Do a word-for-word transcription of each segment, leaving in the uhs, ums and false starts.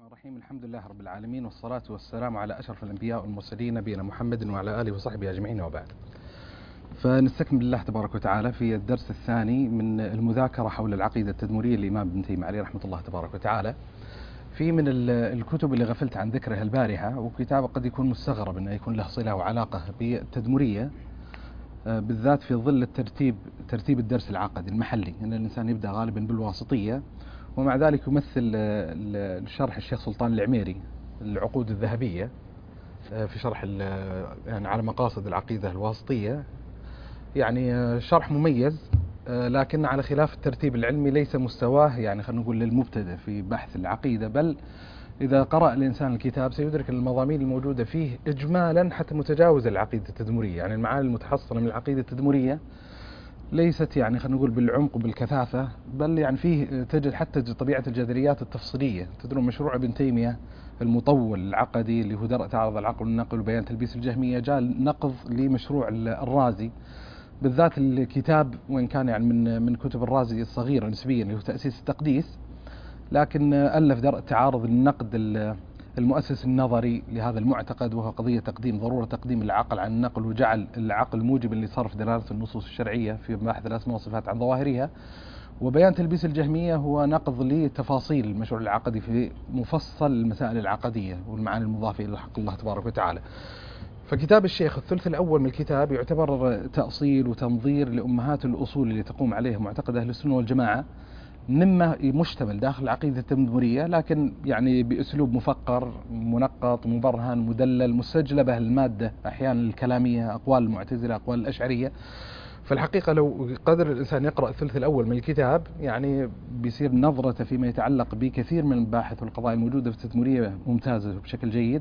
الرحيم. الحمد لله رب العالمين، والصلاة والسلام على أشرف الأنبياء والمرسلين نبينا محمد وعلى آله وصحبه أجمعين، وبعد. فنستكمل الله تبارك وتعالى في الدرس الثاني من المذاكرة حول العقيدة التدمرية للإمام ابن تيمية عليه رحمة الله تبارك وتعالى. في من الكتب اللي غفلت عن ذكرها البارحة، وكتاب قد يكون مستغرب أنه يكون له صلة وعلاقة بالتدمرية، بالذات في ظل الترتيب ترتيب الدرس العقدي المحلي، أن الإنسان يبدأ غالبا بالواسطية، ومع ذلك يمثل الشرح الشيخ سلطان العميري العقود الذهبية في شرح يعني على مقاصد العقيدة الواسطية، يعني شرح مميز، لكن على خلاف الترتيب العلمي ليس مستواه يعني خلينا نقول للمبتدئ في بحث العقيدة، بل إذا قرأ الإنسان الكتاب سيدرك المضامين الموجودة فيه إجمالا حتى متجاوزة العقيدة التدمرية، يعني المعاني المتحصلة من العقيدة التدمرية ليست يعني خلينا نقول بالعمق وبالكثافة، بل يعني فيه تجد حتى طبيعة الجدليات التفصيلية. تدرون مشروع ابن تيمية المطول العقدي اللي هو درء تعارض العقل والنقل وبيان تلبيس الجهمية، جاء نقض لمشروع الرازي، بالذات الكتاب وإن كان يعني من من كتب الرازي الصغيرة نسبيا اللي هو تأسيس التقديس، لكن ألف درء تعارض النقد المؤسس النظري لهذا المعتقد، وهو قضية تقديم ضرورة تقديم العقل عن النقل، وجعل العقل موجبا لصرف دلالة النصوص الشرعية في مباحث الأسماء والصفات عن ظواهرها. وبيان تلبيس الجهمية هو نقض لتفاصيل المشروع العقدي في مفصل المسائل العقدية والمعاني المضافة إلى حق الله تبارك وتعالى. فكتاب الشيخ الثلث الأول من الكتاب يعتبر تأصيل وتنظير لأمهات الأصول اللي تقوم عليها معتقد أهل السنة والجماعة، مما مشتمل داخل العقيدة التدمرية، لكن يعني بأسلوب مفقر منقط مبرهن مدلل مستجلبة المادة، أحيانا الكلامية، أقوال المعتزلة، أقوال الأشعرية. فالحقيقة لو قدر الإنسان يقرأ الثلث الأول من الكتاب يعني بيصير نظرته فيما يتعلق بكثير من المباحث والقضايا الموجودة في التدمرية ممتازة بشكل جيد،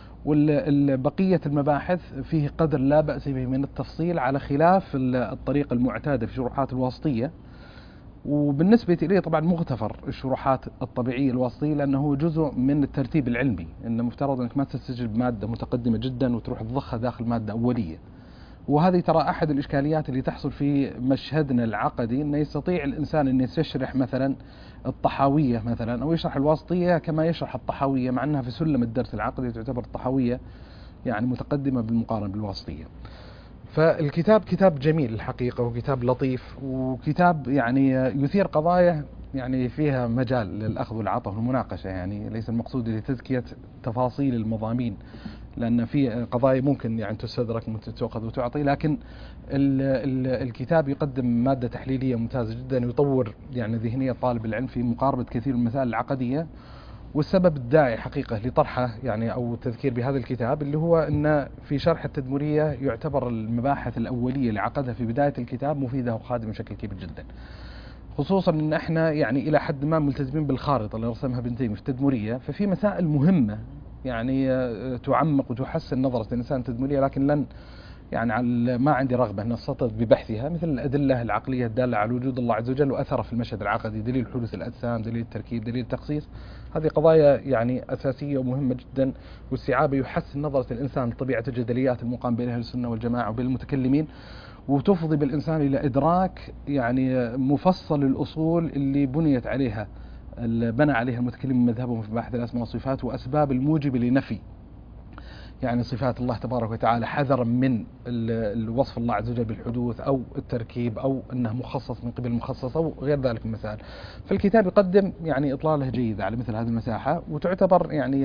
والبقية المباحث فيه قدر لا بأس به من التفصيل على خلاف الطريقة المعتادة في شروحات الواسطية. وبالنسبة إليه طبعا مغتفر الشروحات الطبيعية الواسطية، لأنه جزء من الترتيب العلمي، إنه مفترض أنك ما تستجلب مادة متقدمة جدا وتروح تضخها داخل مادة أولية. وهذه ترى أحد الإشكاليات اللي تحصل في مشهدنا العقدي، أنه يستطيع الإنسان أن يستشرح مثلا الطحاوية مثلا أو يشرح الواسطية كما يشرح الطحاوية، مع أنها في سلم الدرس العقدي تعتبر الطحاوية يعني متقدمة بالمقارنة بالواسطية. فالكتاب كتاب جميل الحقيقة، وكتاب لطيف، وكتاب يعني يثير قضايا يعني فيها مجال للأخذ والعطاء والمناقشة، يعني ليس المقصود لتزكية تفاصيل المضامين، لأن في قضايا ممكن يعني تستدرك ممكن تأخذ وتعطي، لكن ال ال الكتاب يقدم مادة تحليلية ممتازة جدا، يطور يعني ذهنية طالب العلم في مقاربة كثير من المسائل العقدية. والسبب الداعي حقيقة لطرحه يعني أو التذكير بهذا الكتاب اللي هو أن في شرح التدمرية يعتبر المباحث الأولية اللي عقدها في بداية الكتاب مفيدة وخادمة بشكل كبير جدا، خصوصا أن احنا يعني إلى حد ما ملتزمين بالخارطة اللي رسمها ابن تيمية في التدمرية، ففي مسائل مهمة يعني تعمق وتحسن نظرة الإنسان التدمرية، لكن لن يعني على ما عندي رغبة أن أستطرد ببحثها، مثل الأدلة العقلية الدالة على وجود الله عز وجل وأثره في المشهد العقدي، دليل حدوث الأجسام، دليل التركيب، دليل التخصيص. هذه قضايا يعني أساسية ومهمة جدا، واستيعابها يحسن نظرة الإنسان لطبيعة الجدليات المقام بين أهل السنة والجماعة وبين المتكلمين، وتفضي بالإنسان إلى إدراك يعني مفصل الأصول اللي بنيت عليها بنى عليها المتكلمين مذهبهم في بحث الأسماء والصفات، وأسباب الموجبة لنفي يعني صفات الله تبارك وتعالى، حذرا من الوصف الله عز وجل بالحدوث أو التركيب أو أنه مخصص من قبل مخصص أو غير ذلك من المسائل. فالكتاب يقدم يعني إطلالة جيدة على مثل هذه المساحة، وتعتبر يعني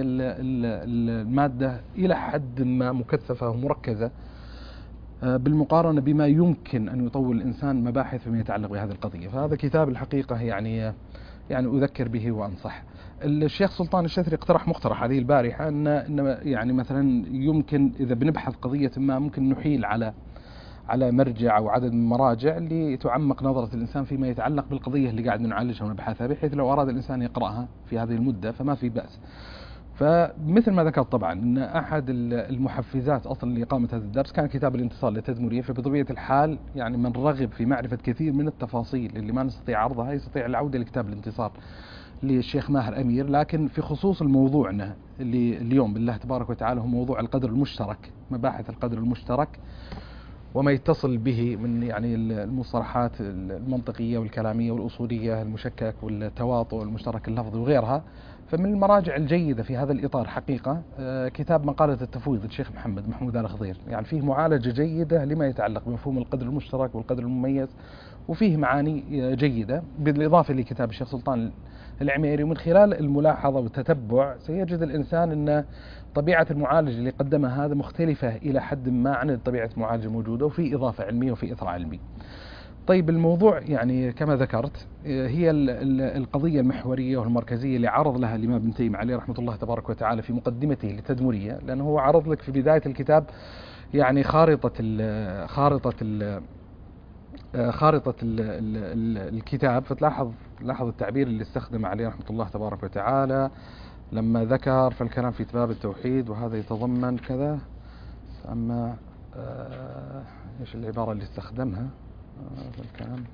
المادة إلى حد ما مكثفة ومركزة بالمقارنة بما يمكن أن يطول الإنسان مباحث فيما يتعلق بهذه القضية. فهذا كتاب الحقيقة يعني يعني أذكر به وأنصح. الشيخ سلطان الشثري اقترح مقترح هذه البارحة أن إن يعني مثلا يمكن إذا بنبحث قضية ما ممكن نحيل على على مرجع أو عدد من المراجع لتعمق نظرة الإنسان فيما يتعلق بالقضية اللي قاعد نعالجها ونبحثها، بحيث لو أراد الإنسان يقرأها في هذه المدة فما في بأس. فمثل ما ذكرت طبعا أن أحد المحفزات أصلا لإقامة هذا الدرس كان كتاب الانتصار للتدمرية، فبطبيعة الحال يعني من رغب في معرفة كثير من التفاصيل اللي ما نستطيع عرضها يستطيع العودة لكتاب الانتصار للشيخ ماهر أمير. لكن في خصوص الموضوعنا اللي اليوم بالله تبارك وتعالى هو موضوع القدر المشترك، مباحث القدر المشترك، وما يتصل به من يعني المصطلحات المنطقية والكلامية والأصولية، المشكك والتواطؤ والمشترك اللفظي وغيرها. فمن المراجع الجيدة في هذا الإطار حقيقة كتاب مقالة التفويض للشيخ محمد محمود آل خضير، يعني فيه معالجة جيدة لما يتعلق بمفهوم القدر المشترك والقدر المميز، وفيه معاني جيدة، بالإضافة لكتاب الشيخ سلطان العميري. ومن خلال الملاحظة والتتبع سيجد الإنسان أن طبيعة المعالج اللي قدمها هذا مختلفة إلى حد ما عن طبيعة المعالجة الموجودة، وفي إضافة علمية وفي إثراء علمي. طيب الموضوع يعني كما ذكرت هي القضية المحورية والمركزية اللي عرض لها الإمام ابن تيمية عليه رحمة الله تبارك وتعالى في مقدمته للتدمرية، لأنه هو عرض لك في بداية الكتاب يعني خارطة ال خارطة ال خارطة ال ال الكتاب. فتلاحظ لاحظ التعبير اللي استخدم عليه رحمة الله تبارك وتعالى لما ذكر فالكلام في باب التوحيد وهذا يتضمن كذا. أما آه إيش العبارة اللي استخدمها آه في الكلام؟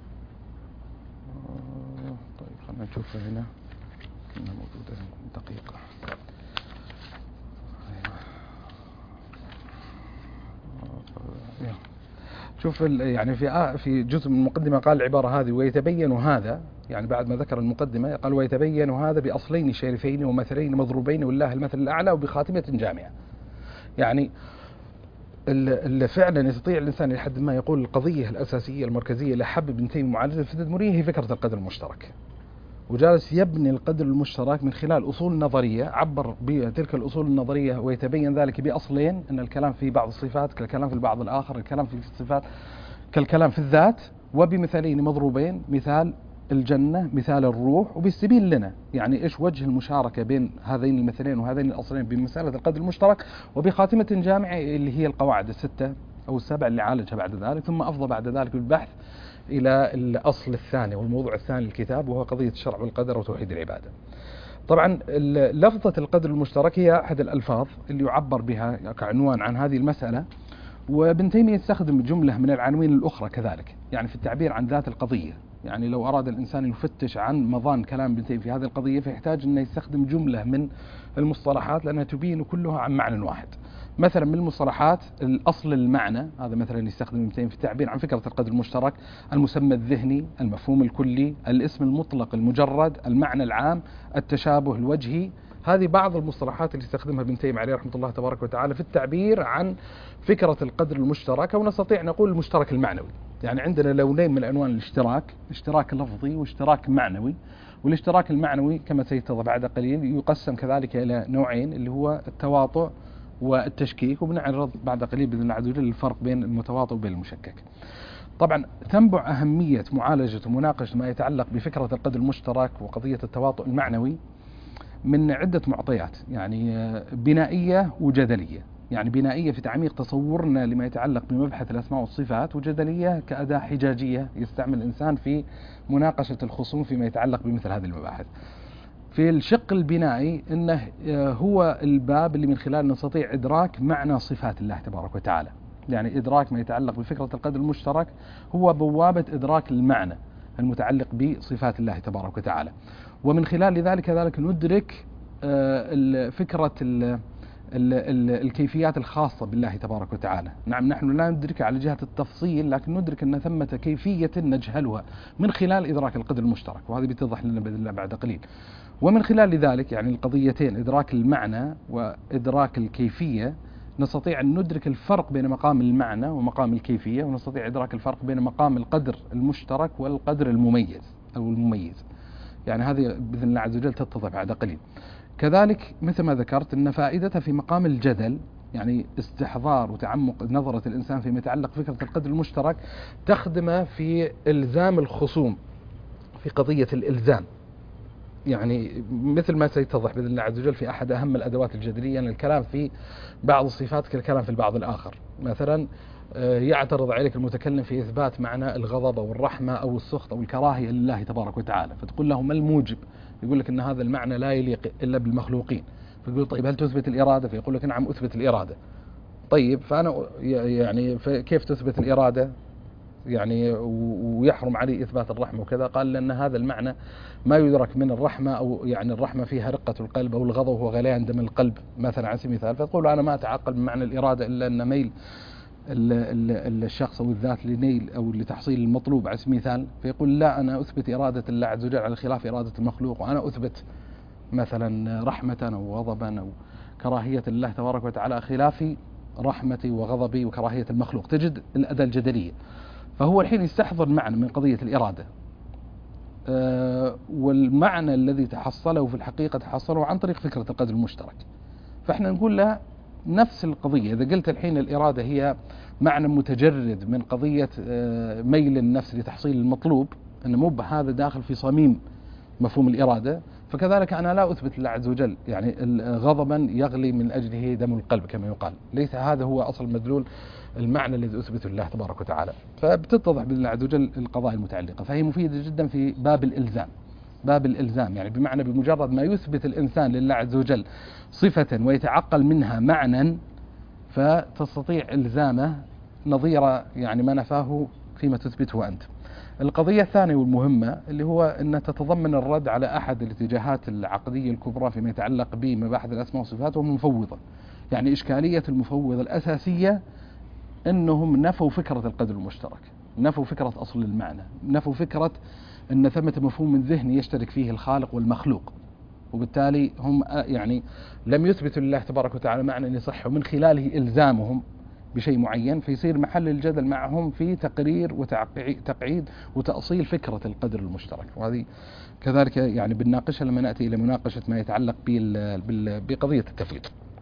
آه طيب خلينا نشوفها هنا، كنا موجودة دقيقة. شوف يعني في في جزء من المقدمة قال العبارة هذه ويتبين هذا، يعني بعد ما ذكر المقدمة قال ويتبين هذا بأصلين شريفين ومثلين مضروبين والله المثل الأعلى وبخاتمة جامعة. يعني فعلا يستطيع الإنسان لحد ما يقول القضية الأساسية المركزية اللي حب ابن تيمية معالجة في التدمرية هي فكرة القدر المشترك، وجالس يبني القدر المشترك من خلال أصول نظرية عبر بتلك الأصول النظرية، ويتبين ذلك بأصلين: أن الكلام في بعض الصفات كالكلام في البعض الآخر، الكلام في الصفات كالكلام في الذات، وبمثالين مضروبين: مثال الجنة مثال الروح. وبيستبين لنا يعني إيش وجه المشاركة بين هذين المثلين وهذين الأصلين بمسألة القدر المشترك، وبخاتمة جامعة اللي هي القواعد الستة أو السبع اللي عالجها بعد ذلك. ثم أفضى بعد ذلك بالبحث إلى الأصل الثاني والموضوع الثاني للكتاب، وهو قضية الشرع والقدر وتوحيد العبادة. طبعا لفظة القدر المشترك هي أحد الألفاظ اللي يعبر بها كعنوان عن هذه المسألة، وابن تيمية يستخدم جملة من العناوين الأخرى كذلك يعني في التعبير عن ذات القضية. يعني لو أراد الإنسان يفتش عن مضان كلام ابن تيمية في هذه القضية فيحتاج أن يستخدم جملة من المصطلحات لأنها تبين كلها عن معنى واحد. مثلا من المصطلحات الأصل المعنى، هذا مثلا يستخدم ابن تيمية في التعبير عن فكرة القدر المشترك: المسمى الذهني، المفهوم الكلي، الاسم المطلق المجرد، المعنى العام، التشابه الوجهي. هذه بعض المصطلحات اللي استخدمها ابن تيمية عليه رحمة الله تبارك وتعالى في التعبير عن فكرة القدر المشترك، أو نستطيع نقول المشترك المعنوي. يعني عندنا لونين من ألوان الاشتراك: اشتراك لفظي واشتراك معنوي. والاشتراك المعنوي كما سيتضح بعد قليل يقسم كذلك إلى نوعين، اللي هو التواطؤ والتشكيك، وبنعرض بعد قليل بإذن الله عز وجل الفرق بين المتواطئ وبين المشكك. طبعا تنبع أهمية معالجة ومناقشة ما يتعلق بفكرة القدر المشترك وقضية التواطؤ المعنوي من عدة معطيات، يعني بنائية وجدلية. يعني بنائية في تعميق تصورنا لما يتعلق بمبحث الأسماء والصفات، وجدلية كأداة حجاجية يستعمل الإنسان في مناقشة الخصوم فيما يتعلق بمثل هذه المباحث. في الشق البنائي إنه هو الباب اللي من خلاله نستطيع إدراك معنى صفات الله تبارك وتعالى. يعني إدراك ما يتعلق بفكرة القدر المشترك هو بوابة إدراك المعنى المتعلق بصفات الله تبارك وتعالى، ومن خلال ذلك كذلك ندرك فكرة الكيفيات الخاصة بالله تبارك وتعالى. نعم نحن لا ندرك على جهة التفصيل، لكن ندرك أن ثمة كيفية نجهلها من خلال إدراك القدر المشترك، وهذا بيتضح لنا بإذن الله بعد قليل. ومن خلال ذلك يعني القضيتين إدراك المعنى وإدراك الكيفية نستطيع أن ندرك الفرق بين مقام المعنى ومقام الكيفية، ونستطيع إدراك الفرق بين مقام القدر المشترك والقدر المميز أو المميز. يعني هذه بإذن الله عز وجل تتضح بعد قليل. كذلك مثل ما ذكرت أن فائدتها في مقام الجدل، يعني استحضار وتعمق نظرة الإنسان فيما يتعلق فكرة القدر المشترك تخدمه في إلزام الخصوم في قضية الإلزام. يعني مثل ما سيتضح بإذن الله عز وجل في أحد أهم الأدوات الجدلية، أن الكلام في بعض الصفات كالكلام في البعض الآخر. مثلا يعترض عليك المتكلم في إثبات معنى الغضب أو الرحمة أو السخط أو الكراهية لله تبارك وتعالى، فتقول له ما الموجب؟ يقول لك أن هذا المعنى لا يليق إلا بالمخلوقين. فيقول طيب هل تثبت الإرادة؟ فيقول لك نعم أثبت الإرادة. طيب فأنا يعني كيف تثبت الإرادة يعني ويحرم علي إثبات الرحمة وكذا؟ قال لأن هذا المعنى ما يدرك من الرحمة، أو يعني الرحمة فيها رقة القلب، أو الغضب هو غليان دم القلب مثلا على سبيل المثال. فتقول أنا ما أتعقل من معنى الإرادة إلا أن ميل الشخص أو الذات لنيل أو لتحصيل المطلوب على سبيل المثال، فيقول لا أنا أثبت إرادة الله عز وجل على خلاف إرادة المخلوق، وأنا أثبت مثلا رحمة أو غضبا أو كراهية الله تبارك وتعالى خلاف رحمتي وغضبي وكراهية المخلوق. تجد الأداة الجدلية. فهو الحين يستحضر معنى من قضية الإرادة، أه والمعنى الذي تحصله في الحقيقة تحصله عن طريق فكرة القدر المشترك. فإحنا نقول له نفس القضية. إذا قلت الحين الإرادة هي معنى متجرد من قضية أه ميل النفس لتحصيل المطلوب، أن مو بهذا داخل في صميم مفهوم الإرادة، فكذلك أنا لا أثبت لله عز وجل يعني غضبا يغلي من أجله دم القلب كما يقال. ليس هذا هو أصل مدلول المعنى الذي أثبته لله تبارك وتعالى. فبتتضح بالله عز وجل القضايا المتعلقة. فهي مفيدة جدا في باب الإلزام. باب الإلزام يعني بمعنى بمجرد ما يثبت الإنسان لله عز وجل صفة ويتعقل منها معنى، فتستطيع إلزامه نظير يعني ما نفاه فيما تثبته أنت. القضية الثانية والمهمة اللي هو أن تتضمن الرد على أحد الاتجاهات العقدية الكبرى فيما يتعلق بمباحث الأسماء والصفات والمفوضة. يعني إشكالية المفوضة الأساسية أنهم نفوا فكرة القدر المشترك، نفوا فكرة أصل المعنى، نفوا فكرة أن ثمة مفهوم ذهني يشترك فيه الخالق والمخلوق، وبالتالي هم يعني لم يثبتوا لله تبارك وتعالى معنى يصح ومن خلاله إلزامهم بشيء معين، فيصير محل الجدل معهم في تقرير وتقعيد وتأصيل فكرة القدر المشترك. وهذه كذلك يعني بنناقشها لما نأتي إلى مناقشة ما يتعلق بقضية التفويض.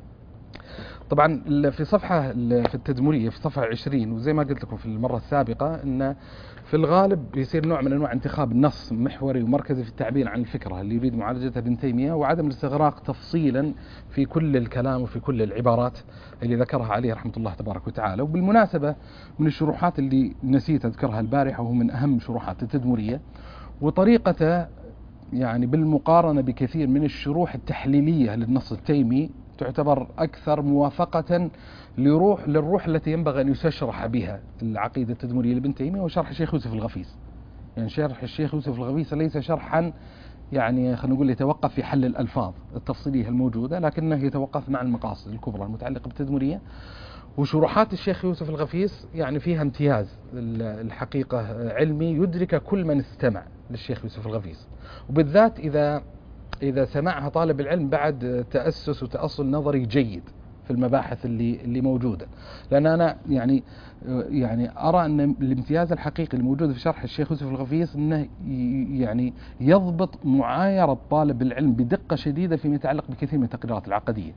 طبعا في صفحة في التدمرية في صفحة عشرين، وزي ما قلت لكم في المرة السابقة أن في الغالب يصير نوع من أنواع انتخاب نص محوري ومركزي في التعبير عن الفكرة اللي يريد معالجتها ابن تيمية، وعدم الاستغراق تفصيلا في كل الكلام وفي كل العبارات اللي ذكرها عليه رحمة الله تبارك وتعالى. وبالمناسبة من الشروحات اللي نسيت أذكرها البارحة، وهو من أهم شروحات التدمرية، وطريقته يعني بالمقارنة بكثير من الشروح التحليلية للنص التيمي تعتبر أكثر موافقة لروح للروح التي ينبغي أن يستشرح بها العقيدة التدمرية لابن تيمية، وشرح الشيخ يوسف الغفيس. يعني شرح الشيخ يوسف الغفيس ليس شرحا يعني خلينا نقول يتوقف في حل الألفاظ التفصيلية الموجودة، لكنه يتوقف مع المقاصد الكبرى المتعلقة بالتدمرية. وشروحات الشيخ يوسف الغفيس يعني فيها امتياز الحقيقة علمي يدرك كل من استمع للشيخ يوسف الغفيس، وبالذات إذا إذا سمعها طالب العلم بعد تأسس وتأصل نظري جيد في المباحث اللي اللي موجودة. لأن أنا يعني يعني أرى أن الامتياز الحقيقي الموجود في شرح الشيخ يوسف الغفيس أنه يعني يضبط معايرة طالب العلم بدقة شديدة فيما يتعلق بكثير من التقريرات العقدية.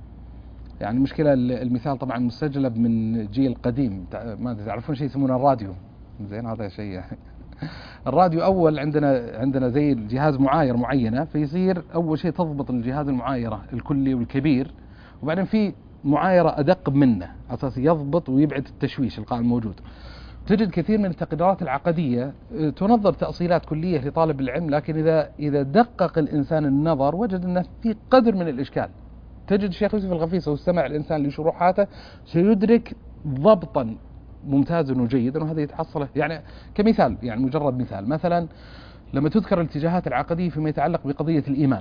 يعني المشكلة المثال طبعا مستجلب من جيل قديم، ما تعرفون شيء يسمونه الراديو، زين هذا شيء يعني الراديو أول عندنا عندنا زي الجهاز معاير معينة، فيصير أول شيء تضبط الجهاز المعايرة الكلي والكبير، وبعدين في معايرة أدق منه أساس يضبط ويبعد التشويش القائم الموجود. تجد كثير من التقديرات العقدية تنظر تأصيلات كلية لطالب العلم، لكن إذا إذا دقق الإنسان النظر وجد أنه في قدر من الإشكال. تجد الشيخ يوسف الغفيس واستمع الإنسان لشروحاته سيدرك ضبطا ممتازا وجيدا، وهذا يتحصل يعني كمثال، يعني مجرد مثال، مثلا لما تذكر الاتجاهات العقدية فيما يتعلق بقضية الإيمان،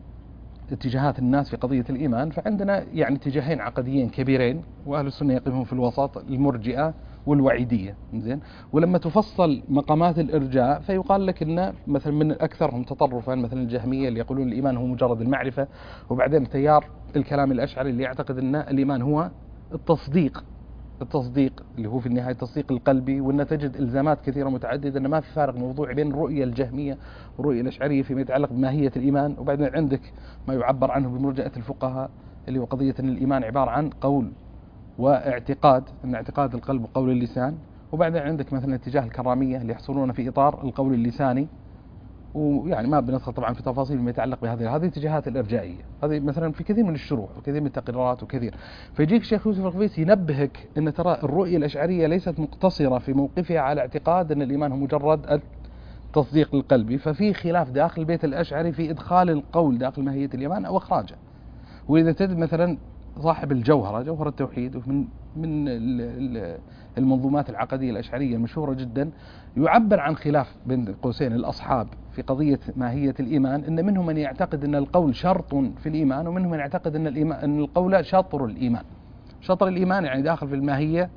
اتجاهات الناس في قضية الإيمان، فعندنا يعني اتجاهين عقديين كبيرين، وأهل السنة يقيمهم في الوسط، المرجئة والوعيدية. زين، ولما تفصل مقامات الإرجاء فيقال لك إن مثلا من أكثرهم تطرفا مثلا الجهمية اللي يقولون الإيمان هو مجرد المعرفة، وبعدين تيار الكلام الأشعري اللي يعتقد أن الإيمان هو التصديق، التصديق اللي هو في النهاية التصديق القلبي، وأن تجد إلزامات كثيرة متعددة أن ما في فارق موضوع بين الرؤية الجهمية والرؤية الأشعرية فيما يتعلق بماهية الإيمان. وبعدين عندك ما يعبر عنه بمرجئة الفقهاء اللي هو قضية أن الإيمان عبارة عن قول واعتقاد، أن اعتقاد القلب وقول اللسان. وبعدين عندك مثلا اتجاه الكرامية اللي يحصلون في إطار القول اللساني، ويعني ما بندخل طبعا في تفاصيل ما يتعلق بهذه هذه اتجاهات الإرجائية، هذه مثلا في كثير من الشروح وكثير من التقريرات وكثير. فيجيك الشيخ يوسف الغفيس ينبهك أن ترى الرؤية الأشعرية ليست مقتصرة في موقفها على اعتقاد أن الإيمان هو مجرد التصديق القلبي، ففي خلاف داخل البيت الأشعري في إدخال القول داخل ماهية الإيمان أو إخراجه. وإذا تجد مثلا صاحب الجوهرة، جوهر التوحيد، ومن من المنظومات العقدية الأشعرية المشهورة جدا، يعبر عن خلاف بين قوسين الأصحاب في قضية ماهية الإيمان، إن منهم من يعتقد أن القول شرط في الإيمان، ومنهم من يعتقد أن الإيمان أن القول شطر الإيمان. شطر الإيمان يعني داخل في الماهية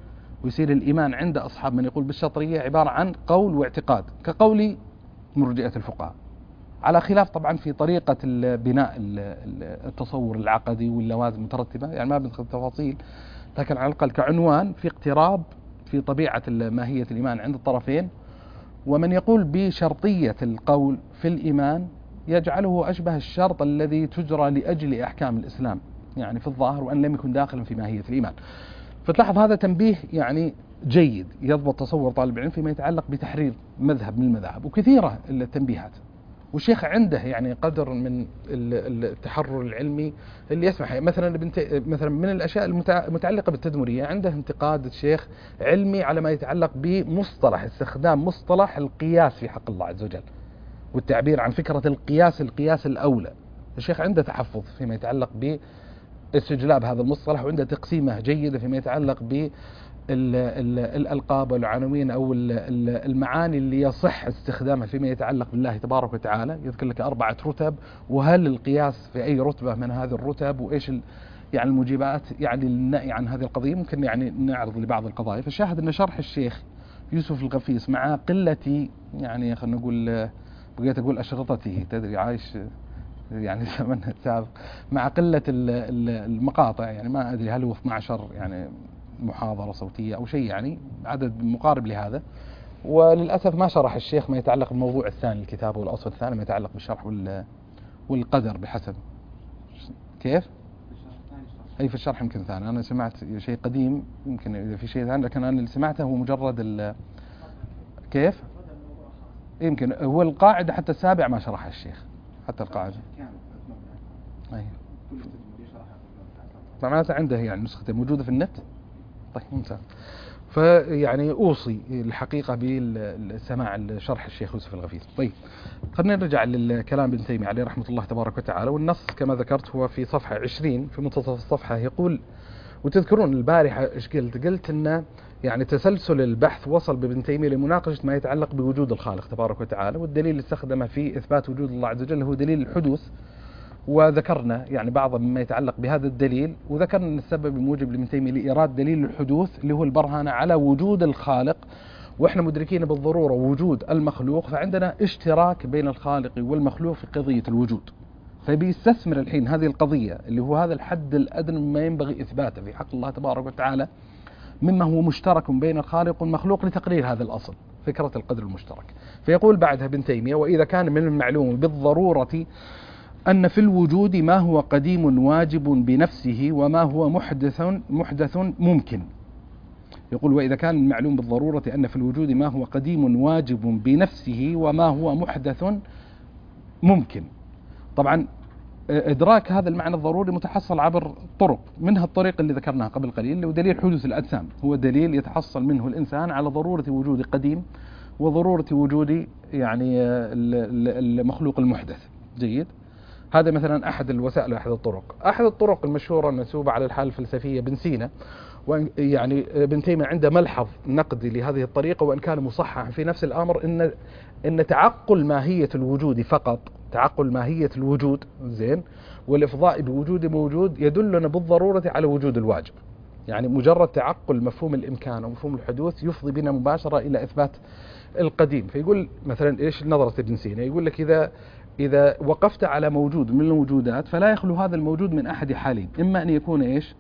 ويصير الإيمان عند أصحاب من يقول بالشطرية عبارة عن قول واعتقاد كقول مرجئة الفقهاء، على خلاف طبعا في طريقة بناء التصور العقدي واللوازم المترتبة، يعني ما بندخل تفاصيل، لكن على الأقل كعنوان في اقتراب في طبيعة ماهية الإيمان عند الطرفين. ومن يقول بشرطية القول في الإيمان يجعله أشبه الشرط الذي تجرى لأجل أحكام الإسلام، يعني في الظاهر، وأن لم يكن داخلا في ماهية الإيمان. فتلاحظ هذا تنبيه يعني جيد يضبط تصور طالب العلم فيما يتعلق بتحرير مذهب من المذاهب، وكثيرة التنبيهات. والشيخ عنده يعني قدر من التحرر العلمي اللي يسمح، مثلا مثلا من الاشياء المتعلقه بالتدمريه عنده انتقاد الشيخ علمي على ما يتعلق بمصطلح استخدام مصطلح القياس في حق الله عز وجل، والتعبير عن فكره القياس القياس الاولى. الشيخ عنده تحفظ فيما يتعلق باستجلاب هذا المصطلح، وعنده تقسيمه جيده فيما يتعلق ب الألقاب والعناوين أو المعاني اللي يصح استخدامها فيما يتعلق بالله تبارك وتعالى. يذكر لك أربعة رتب، وهل القياس في أي رتبة من هذه الرتب، وإيش يعني المجيبات يعني النهي عن هذه القضية. ممكن يعني نعرض لبعض القضايا. فالشاهد أن شرح الشيخ يوسف الغفيص مع قلة يعني خلينا نقول، بقيت أقول أشرطته، تدري عايش يعني زمنها السابق، مع قلة المقاطع، يعني ما أدري هل هو اثني عشر يعني محاضرة صوتية أو شيء، يعني عدد مقارب لهذا. وللأسف ما شرح الشيخ ما يتعلق بالموضوع الثاني الكتاب، والأصل الثاني ما يتعلق بالشرح والقدر بحسب كيف؟ أي في الشرح يمكن ثاني، أنا سمعت شيء قديم يمكن إذا في شيء ثاني، لكن أنا اللي سمعته هو مجرد كيف؟ يمكن هو القاعدة حتى السابع ما شرحها الشيخ، حتى القاعدة. أي. معناته عنده يعني نسخته موجودة في النت. طيب ممتاز. فيعني أوصي الحقيقة بالسماع شرح الشيخ يوسف الغفيص. طيب خلينا نرجع للكلام ابن تيمية عليه رحمة الله تبارك وتعالى. والنص كما ذكرت هو في صفحة عشرين في منتصف الصفحة. يقول، وتذكرون البارحة ايش قلت؟ قلت إنه يعني تسلسل البحث وصل بابن تيمية لمناقشة ما يتعلق بوجود الخالق تبارك وتعالى، والدليل اللي استخدمه في إثبات وجود الله عز وجل هو دليل الحدوث. وذكرنا يعني بعض مما يتعلق بهذا الدليل، وذكرنا أن السبب الموجب لابن تيمية لإيراد دليل الحدوث اللي هو البرهان على وجود الخالق، وإحنا مدركين بالضرورة وجود المخلوق، فعندنا اشتراك بين الخالق والمخلوق في قضية الوجود. فبيستثمر الحين هذه القضية اللي هو هذا الحد الأدنى مما ينبغي إثباته في حق الله تبارك وتعالى مما هو مشترك بين الخالق والمخلوق لتقرير هذا الأصل، فكرة القدر المشترك. فيقول بعدها ابن تيمية: وإذا كان من المعلوم بالضرورة أن في الوجود ما هو قديم واجب بنفسه وما هو محدث محدث ممكن. يقول: وإذا كان المعلوم بالضرورة أن في الوجود ما هو قديم واجب بنفسه وما هو محدث ممكن. طبعا إدراك هذا المعنى الضروري متحصل عبر طرق، منها الطريق اللي ذكرناها قبل قليل اللي هو دليل حدوث الأجسام، هو دليل يتحصل منه الإنسان على ضرورة وجود قديم وضرورة وجود يعني المخلوق المحدث. جيد. هذا مثلا أحد الوسائل وأحد الطرق. أحد الطرق المشهورة المنسوبة على الحالة الفلسفية ابن سينا، ويعني ابن تيمية عنده ملحظ نقدي لهذه الطريقة، وإن كان مصحح في نفس الأمر، إن إن تعقل ماهية الوجود فقط، تعقل ماهية الوجود زين، والإفضاء بوجود موجود يدلنا بالضرورة على وجود الواجب. يعني مجرد تعقل مفهوم الإمكان ومفهوم الحدوث يفضي بنا مباشرة إلى إثبات القديم. فيقول مثلا إيش نظرة ابن سينا؟ يقول لك إذا إذا وقفت على موجود من الموجودات فلا يخلو هذا الموجود من أحد حالين، إما أن يكون إيش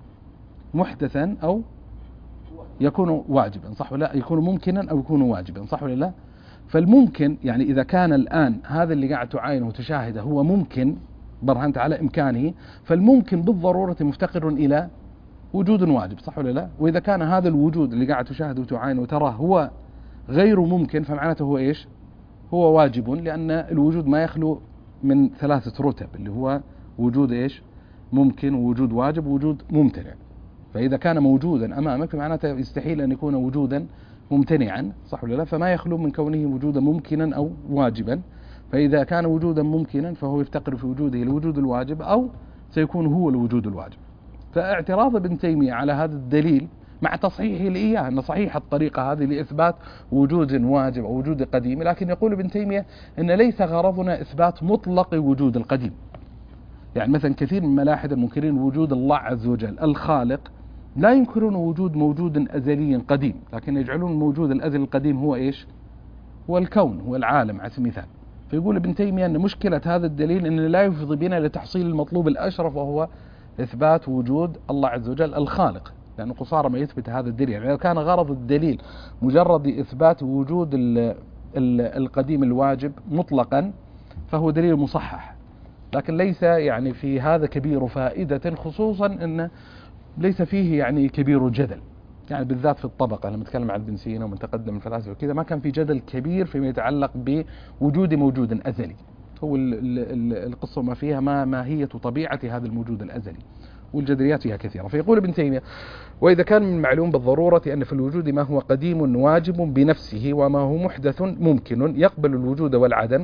محدثا أو يكون واجبا، صح ولا لا؟ يكون ممكنا أو يكون واجبا، صح ولا لا؟ فالممكن يعني إذا كان الآن هذا اللي قاعد تعاينه وتشاهده هو ممكن، برهنت على إمكانه، فالممكن بالضرورة مفتقر إلى وجود واجب، صح ولا لا؟ وإذا كان هذا الوجود اللي قاعد تشاهده وتعاينه وتراه هو غير ممكن، فمعناته هو إيش؟ هو واجب، لأن الوجود ما يخلو من ثلاثة رتب اللي هو وجود إيش؟ ممكن، ووجود واجب، ووجود ممتنع. فإذا كان موجودا أمامك معناته يستحيل أن يكون وجودا ممتنعا، صح ولا لا؟ فما يخلو من كونه وجودا ممكنا أو واجبا. فإذا كان وجودا ممكنا فهو يفتقر في وجوده الوجود الواجب، أو سيكون هو الوجود الواجب. فاعتراض ابن تيمية على هذا الدليل مع تصحيحه لإياه أن صحيح الطريقة هذه لإثبات وجود واجب أو وجود قديم، لكن يقول ابن تيمية أن ليس غرضنا إثبات مطلق وجود القديم. يعني مثلا كثير من ملاحد المنكرين وجود الله عز وجل الخالق لا ينكرون وجود موجود أزلي قديم، لكن يجعلون الموجود الأزلي القديم هو إيش؟ هو الكون، هو العالم على سبيل المثال. فيقول ابن تيمية أن مشكلة هذا الدليل أنه لا يفضي بنا لتحصيل المطلوب الأشرف، وهو إثبات وجود الله عز وجل الخالق، لأنه قصارى ما يثبت هذا الدليل. يعني لو كان غرض الدليل مجرد إثبات وجود ال ال القديم الواجب مطلقا فهو دليل مصحح، لكن ليس يعني في هذا كبير فائدة، خصوصا أنه ليس فيه يعني كبير جدل، يعني بالذات في الطبقة لما نتكلم عن ابن سينا ومن تقدم الفلاسفة وكذا ما كان في جدل كبير فيما يتعلق بوجود موجود أزلي. هو القصة ما فيها ما ماهية وطبيعة هذا الموجود الأزلي، والجدليات فيها كثيرة. فيقول ابن تيمية: وإذا كان من معلوم بالضرورة أن في الوجود ما هو قديم واجب بنفسه وما هو محدث ممكن يقبل الوجود والعدم،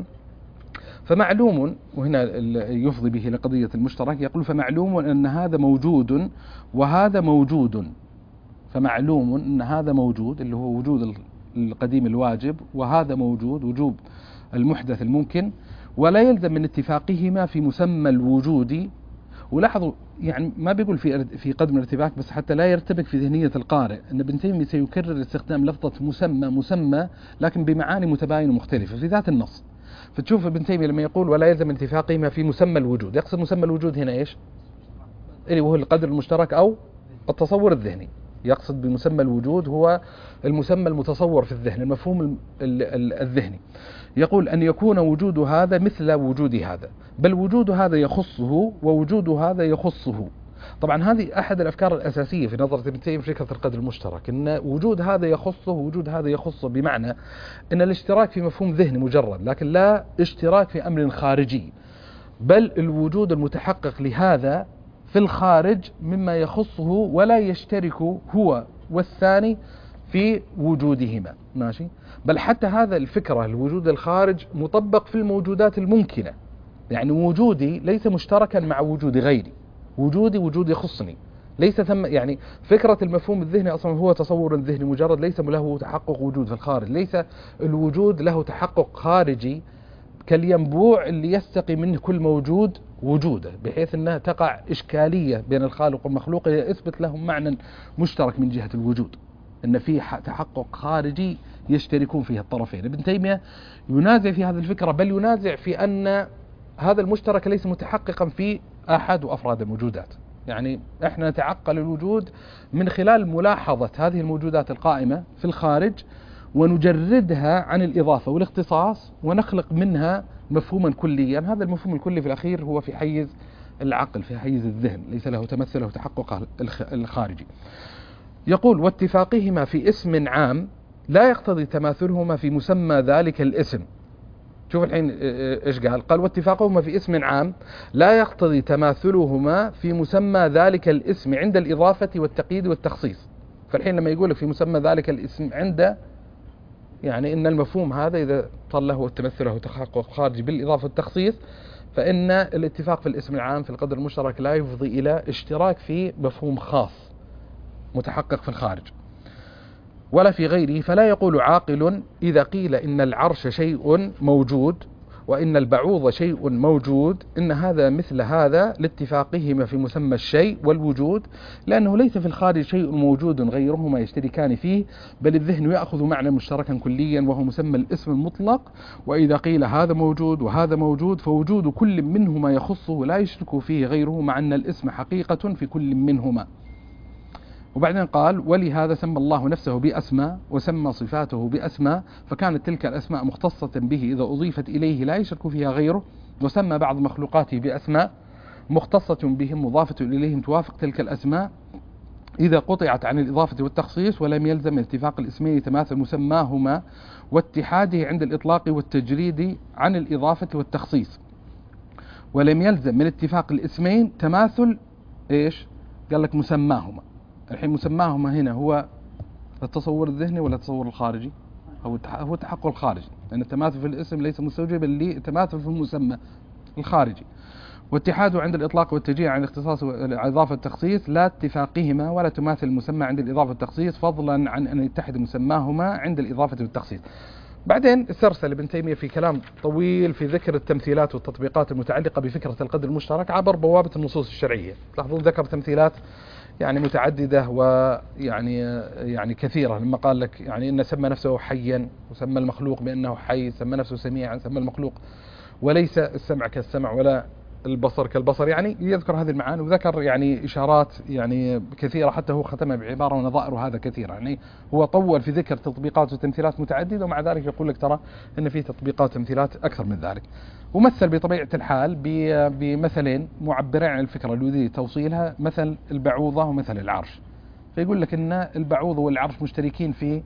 فمعلوم، وهنا يفضي به لقضية المشترك، يقول: فمعلوم أن هذا موجود وهذا موجود. فمعلوم أن هذا موجود اللي هو وجود القديم الواجب، وهذا موجود وجوب المحدث الممكن، ولا يلزم من اتفاقهما في مسمى الوجود. ولاحظوا يعني ما بيقول في في قدم الارتباك بس حتى لا يرتبك في ذهنية القارئ أن ابن تيمية سيكرر استخدام لفظة مسمى مسمى لكن بمعاني متباينة ومختلفة في ذات النص. فتشوف ابن تيمية لما يقول ولا يلزم من اتفاقهما في مسمى الوجود، يقصد مسمى الوجود هنا ايش؟ اللي هو القدر المشترك أو التصور الذهني. يقصد بمسمى الوجود هو المسمى المتصور في الذهن، المفهوم الذهني. يقول أن يكون وجود هذا مثل وجود هذا، بل وجود هذا يخصه ووجود هذا يخصه. طبعا هذه أحد الأفكار الأساسية في نظرة ابن تيمية في فكرة القدر المشترك، أن وجود هذا يخصه ووجود هذا يخصه، بمعنى أن الاشتراك في مفهوم ذهني مجرد، لكن لا اشتراك في أمر خارجي، بل الوجود المتحقق لهذا في الخارج مما يخصه، ولا يشترك هو والثاني في وجودهما. ماشي؟ بل حتى هذا الفكرة الوجود الخارج مطبق في الموجودات الممكنة، يعني وجودي ليس مشتركا مع وجود غيري، وجودي وجود يخصني، ليس ثم يعني فكرة المفهوم الذهني أصلا هو تصور ذهني مجرد، ليس له تحقق وجود في الخارج، ليس الوجود له تحقق خارجي كالينبوع اللي يستقي منه كل موجود وجوده، بحيث أنها تقع إشكالية بين الخالق والمخلوق يثبت لهم معنى مشترك من جهة الوجود، أن في تحقق خارجي يشتركون فيه الطرفين. ابن تيمية ينازع في هذه الفكرة، بل ينازع في أن هذا المشترك ليس متحققا في أحد وأفراد الموجودات. يعني احنا نتعقل الوجود من خلال ملاحظة هذه الموجودات القائمة في الخارج ونجردها عن الإضافة والاختصاص ونخلق منها مفهوما كليا. هذا المفهوم الكلي في الأخير هو في حيز العقل، في حيز الذهن، ليس له تمثل له تحقق الخارجي. يقول: واتفاقهما في اسم عام لا يقتضي تماثلهما في مسمى ذلك الاسم. شوف الحين ايش قال؟ قال: واتفاقهما في اسم عام لا يقتضي تماثلهما في مسمى ذلك الاسم عند الإضافة والتقييد والتخصيص. فالحين لما يقول في مسمى ذلك الاسم عند، يعني إن المفهوم هذا إذا طال له التمثل له تحقق خارجي بالإضافة والتخصيص، فإن الاتفاق في الاسم العام في القدر المشترك لا يفضي إلى اشتراك في مفهوم خاص متحقق في الخارج ولا في غيره. فلا يقول عاقل إذا قيل إن العرش شيء موجود وإن البعوض شيء موجود إن هذا مثل هذا لاتفاقهما في مسمى الشيء والوجود، لأنه ليس في الخارج شيء موجود غيرهما يشتركان فيه، بل الذهن يأخذ معنى مشتركا كليا وهو مسمى الاسم المطلق. وإذا قيل هذا موجود وهذا موجود فوجود كل منهما يخصه لا يشرك فيه غيره، مع أن الاسم حقيقة في كل منهما. وبعدين قال: ولهذا سمى الله نفسه بأسماء وسمى صفاته بأسماء، فكانت تلك الأسماء مختصة به إذا أضيفت إليه لا يشرك فيها غيره، وسمى بعض مخلوقاته بأسماء مختصة بهم مضافة إليهم توافق تلك الأسماء إذا قطعت عن الإضافة والتخصيص، ولم يلزم من اتفاق الاسمين تماثل مسماهما واتحاده عند الإطلاق والتجريد عن الإضافة والتخصيص. ولم يلزم من اتفاق الاسمين تماثل إيش؟ قال لك مسماهما. الحين مسماهما هنا هو التصور الذهني ولا التصور الخارجي؟ هو هو التحقق الخارجي، لأن التماثل في الاسم ليس مستوجبا للتماثل في المسمى الخارجي. واتحاده عند الإطلاق والتجريد عن الاختصاص والإضافة والتخصيص لا اتفاقهما ولا تماثل المسمى عند الإضافة والتخصيص، فضلا عن أن يتحد مسماهما عند الإضافة والتخصيص. بعدين استرسل ابن تيمية في كلام طويل في ذكر التمثيلات والتطبيقات المتعلقة بفكرة القدر المشترك عبر بوابة النصوص الشرعية. تلاحظون ذكر تمثيلات يعني متعددة ويعني يعني كثيرة، لما قال لك يعني إن سمى نفسه حيا وسمى المخلوق بأنه حي، سمى نفسه سميعا، سمى المخلوق وليس السمع كالسمع ولا البصر كالبصر، يعني يذكر هذه المعاني وذكر يعني إشارات يعني كثيرة، حتى هو ختمها بعبارة ونظائر هذا كثيرة. يعني هو طول في ذكر تطبيقات وتمثيلات متعددة، ومع ذلك يقول لك ترى إن في تطبيقات وتمثيلات أكثر من ذلك. ومثل بطبيعة الحال بمثلين معبرين عن الفكرة اللي يريد توصيلها، مثل البعوضة ومثل العرش. فيقول لك إن البعوضة والعرش مشتركين في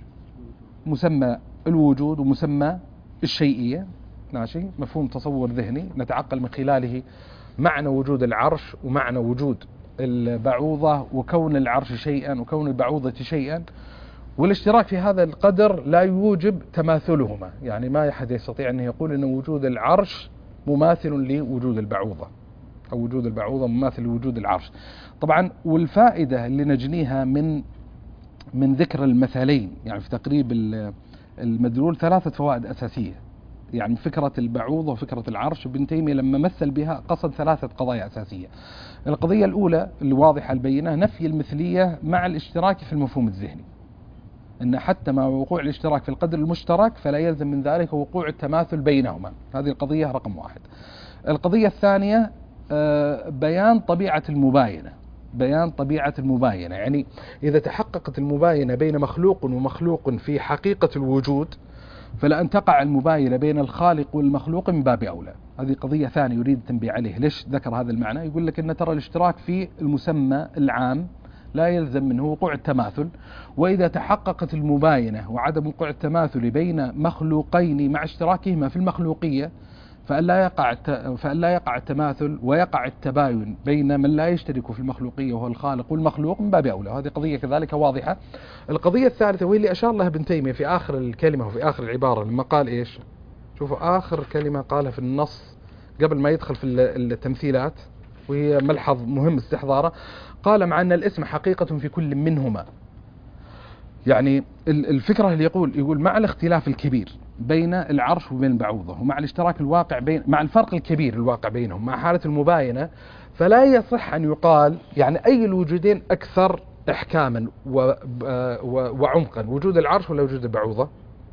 مسمى الوجود ومسمى الشيئية، ماشي، مفهوم تصور ذهني نتعقل من خلاله معنى وجود العرش ومعنى وجود البعوضة، وكون العرش شيئا وكون البعوضة شيئا. والاشتراك في هذا القدر لا يوجب تماثلهما، يعني ما أحد يستطيع أن يقول أن وجود العرش مماثل لوجود البعوضة أو وجود البعوضة مماثل لوجود العرش. طبعا والفائدة اللي نجنيها من من ذكر المثالين يعني في تقريب المدلول ثلاثة فوائد أساسية. يعني فكرة البعوضة وفكرة العرش ابن تيمية لما مثل بها قصد ثلاثة قضايا أساسية. القضية الأولى الواضحة البينة نفي المثلية مع الاشتراك في المفهوم الذهني، أن حتى مع وقوع الاشتراك في القدر المشترك فلا يلزم من ذلك وقوع التماثل بينهما. هذه القضية رقم واحد. القضية الثانية بيان طبيعة المباينة، بيان طبيعة المباينة، يعني إذا تحققت المباينة بين مخلوق ومخلوق في حقيقة الوجود فلأن تقع المباينة بين الخالق والمخلوق من باب أولى. هذه قضية ثانية يريد التنبيه عليه. ليش ذكر هذا المعنى؟ يقول لك أن ترى الاشتراك في المسمى العام لا يلزم منه وقوع التماثل، وإذا تحققت المباينة وعدم وقوع التماثل بين مخلوقين مع اشتراكهما في المخلوقية فألا يقع فألا يقع التماثل ويقع التباين بين من لا يشترك في المخلوقية وهو الخالق والمخلوق من باب أولى. هذه قضية كذلك واضحة. القضية الثالثة وهي اللي أشار لها ابن تيمية في آخر الكلمة وفي آخر العبارة لما قال إيش؟ شوفوا آخر كلمة قالها في النص قبل ما يدخل في التمثيلات، وهي ملحظ مهم استحضاره. قال مع أن الاسم حقيقة في كل منهما، يعني الفكرة اللي يقول يقول مع الاختلاف الكبير بين العرش وبين البعوضة ومع الاشتراك الواقع بين مع الفرق الكبير الواقع بينهم مع حالة المباينة، فلا يصح أن يقال يعني أي الوجودين أكثر إحكاما وعمقا، وجود العرش ولا وجود البعوضة؟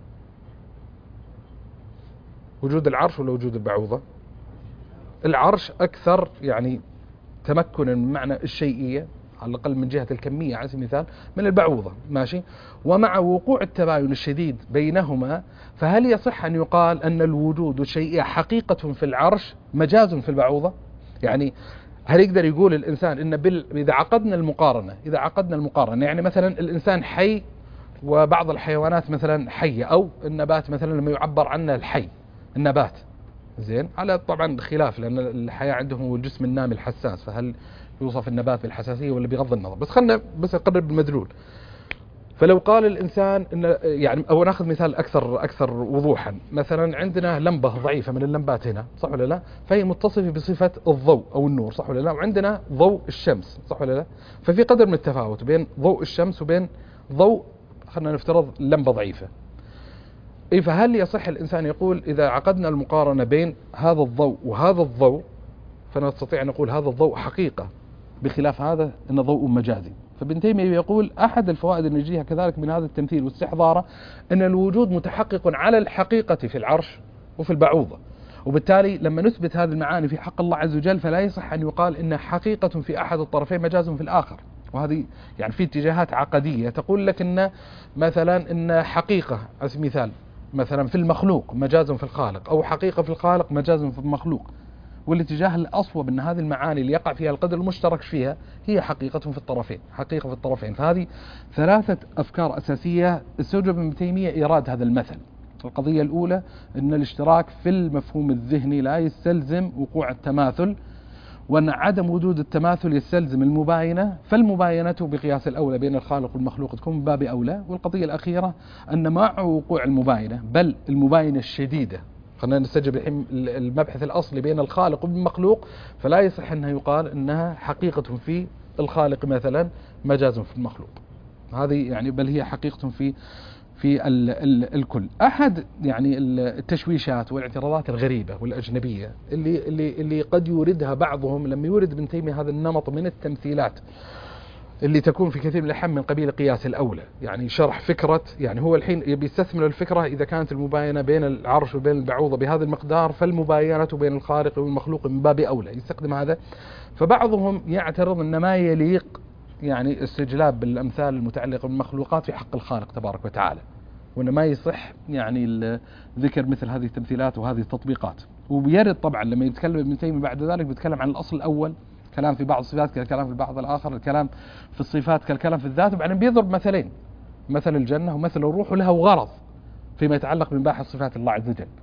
وجود العرش ولا وجود البعوضة؟ العرش أكثر يعني تمكنا من معنى الشيئية على الأقل من جهة الكمية على سبيل المثال من البعوضة، ماشي. ومع وقوع التباين الشديد بينهما فهل يصح أن يقال أن الوجود الشيئي حقيقة في العرش مجاز في البعوضة؟ يعني هل يقدر يقول الإنسان إن بال... إذا عقدنا المقارنة إذا عقدنا المقارنة يعني مثلا الإنسان حي وبعض الحيوانات مثلا حية، أو النبات مثلا لما يعبر عنه الحي النبات زين، على طبعا خلاف لأن الحياة عندهم هو الجسم النامي الحساس، فهل يوصف النبات بالحساسية ولا بغض النظر؟ بس خلنا بس نقرب بالمدلول. فلو قال الإنسان إن يعني أو نأخذ مثال أكثر أكثر وضوحا، مثلا عندنا لمبة ضعيفة من اللمبات هنا صح ولا لا؟ فهي متصفة بصفة الضوء أو النور صح ولا لا؟ وعندنا ضوء الشمس صح ولا لا؟ ففي قدر من التفاوت بين ضوء الشمس وبين ضوء خلنا نفترض لمبة ضعيفة. إيه فهل يصح الإنسان يقول إذا عقدنا المقارنة بين هذا الضوء وهذا الضوء فنستطيع أن نقول هذا الضوء حقيقة بخلاف هذا أنه ضوء مجازي؟ فابن تيمية يقول أحد الفوائد اللي نجيها كذلك من هذا التمثيل واستحضاره أن الوجود متحقق على الحقيقة في العرش وفي البعوضة، وبالتالي لما نثبت هذه المعاني في حق الله عز وجل فلا يصح أن يقال إن حقيقة في أحد الطرفين مجاز في الآخر. وهذه يعني في اتجاهات عقدية تقول لك إن مثلا إن حقيقة على سبيل المثال مثلا في المخلوق مجاز في الخالق، أو حقيقة في الخالق مجاز في المخلوق. والاتجاه الأصوب أن هذه المعاني اللي يقع فيها القدر المشترك فيها هي حقيقة في الطرفين، حقيقة في الطرفين. فهذه ثلاثة أفكار أساسية استوجب ابن تيمية إيراد هذا المثل. القضية الأولى أن الاشتراك في المفهوم الذهني لا يستلزم وقوع التماثل، وأن عدم وجود التماثل يستلزم المباينة، فالمباينة بقياس الأولى بين الخالق والمخلوق تكون من باب أولى. والقضية الأخيرة أن مع وقوع المباينة بل المباينة الشديدة، خلينا نستجب الحين المبحث الأصلي بين الخالق والمخلوق، فلا يصح أنها يقال أنها حقيقة في الخالق مثلا مجاز في المخلوق. هذه يعني بل هي حقيقة في في ال ال الكل. أحد يعني التشويشات والاعتراضات الغريبة والأجنبية اللي اللي اللي قد يوردها بعضهم لما يورد ابن تيمية هذا النمط من التمثيلات اللي تكون في كثير من الأحيان من قبيل قياس الأولى، يعني شرح فكرة، يعني هو الحين يبي يستثمر الفكرة إذا كانت المباينة بين العرش وبين البعوضة بهذا المقدار فالمباينة بين الخالق والمخلوق من باب أولى، يستخدم هذا. فبعضهم يعترض أن ما يليق يعني استجلاب بالأمثال المتعلقة بالمخلوقات في حق الخالق تبارك وتعالى، وأن ما يصح يعني ذكر مثل هذه التمثيلات وهذه التطبيقات. وبيرد طبعا لما يتكلم ابن تيمية بعد ذلك بيتكلم عن الأصل الأول، كلام في بعض الصفات كالكلام في البعض الآخر، الكلام في الصفات كالكلام في الذات، وبعدين بيضرب مثلين، مثل الجنة ومثل الروح، ولها غرض فيما يتعلق بمباحث صفات الله عز وجل.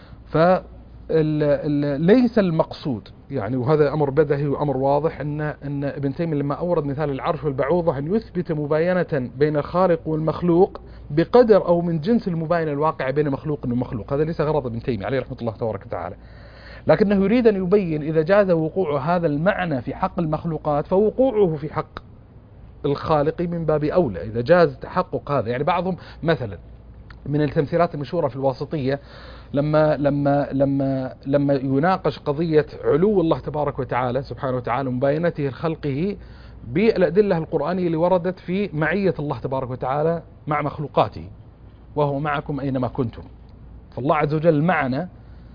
فليس المقصود يعني، وهذا أمر بدهي وأمر واضح، أن أن ابن تيمية لما أورد مثال العرش والبعوضة أن يثبت مباينة بين الخالق والمخلوق بقدر أو من جنس المباينة الواقعة بين مخلوق ومخلوق. هذا ليس غرض ابن تيمية عليه رحمة الله تبارك وتعالى، لكنه يريد أن يبين إذا جاز وقوع هذا المعنى في حق المخلوقات فوقوعه في حق الخالق من باب أولى، إذا جاز تحقق هذا. يعني بعضهم مثلا من التمثيلات المشهورة في الواسطية لما لما لما لما يناقش قضية علو الله تبارك وتعالى سبحانه وتعالى ومباينته لخلقه بالأدلة القرآنية اللي وردت في معية الله تبارك وتعالى مع مخلوقاته، وهو معكم أينما كنتم. فالله عز وجل معنا،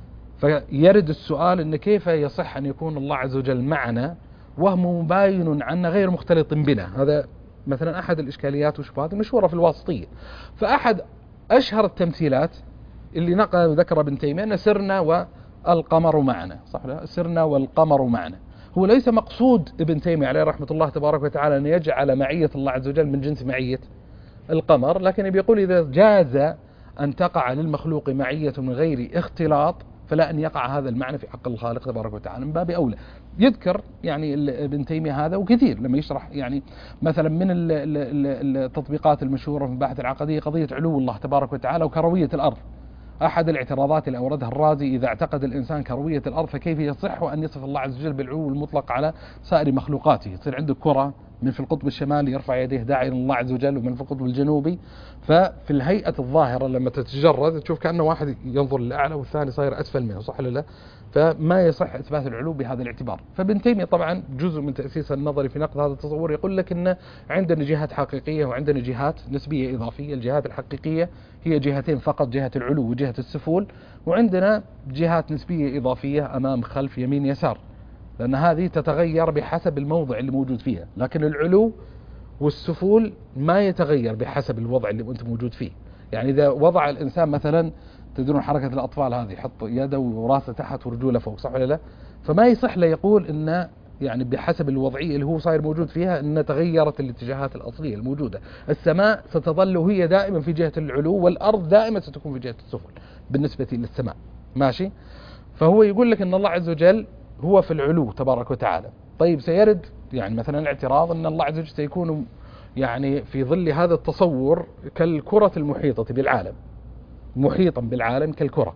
فيرد السؤال إن كيف يصح أن يكون الله عز وجل معنا وهو مباين عنا غير مختلط بنا. هذا مثلا أحد الإشكاليات والشبهات المشهورة في الواسطية. فأحد أشهر التمثيلات اللي نقل ذكر ابن تيمية أن سرنا والقمر معنا، صح لا؟ سرنا والقمر معنا. هو ليس مقصود ابن تيمية عليه رحمة الله تبارك وتعالى أن يجعل معية الله عز وجل من جنس معية القمر، لكن بيقول إذا جاز أن تقع للمخلوق معية من غير اختلاط فلا أن يقع هذا المعنى في حق الخالق تبارك وتعالى من باب أولى. يذكر يعني ابن تيمية هذا وكثير لما يشرح يعني مثلا من التطبيقات المشهورة في الباحث العقدية قضية علو الله تبارك وتعالى وكروية الأرض. أحد الاعتراضات اللي أوردها الرازي إذا اعتقد الإنسان كروية الأرض فكيف يصح أن يصف الله عز وجل بالعلو المطلق على سائر مخلوقاته؟ يصير عنده كرة من في القطب الشمالي يرفع يديه داعي إلى الله عز وجل، ومن في القطب الجنوبي ففي الهيئة الظاهرة لما تتجرد تشوف كأنه واحد ينظر للأعلى والثاني صاير أسفل منه، صح ولا لا؟ فما يصح إثبات العلو بهذا الاعتبار. فابن تيمية طبعا جزء من تأسيس النظري في نقد هذا التصور يقول لك أن عندنا جهات حقيقية وعندنا جهات نسبية إضافية. الجهات الحقيقية هي جهتين فقط، جهة العلو وجهة السفول، وعندنا جهات نسبية إضافية أمام خلف يمين يسار، لأن هذه تتغير بحسب الموضع اللي موجود فيها، لكن العلو والسفول ما يتغير بحسب الوضع اللي أنت موجود فيه. يعني إذا وضع الإنسان مثلا، تدرون حركة الأطفال هذه يحط يده وراسه تحت ورجوله فوق، صح ولا لا؟ فما يصح له يقول إن يعني بحسب الوضعية اللي هو صاير موجود فيها إن تغيرت الاتجاهات الأصلية الموجودة. السماء ستظل هي دائما في جهة العلو، والأرض دائما ستكون في جهة السفل بالنسبة للسماء، ماشي؟ فهو يقول لك إن الله عز وجل هو في العلو تبارك وتعالى. طيب سيرد يعني مثلا الاعتراض أن الله عز وجل سيكون يعني في ظل هذا التصور كالكرة المحيطة بالعالم، محيطا بالعالم كالكرة.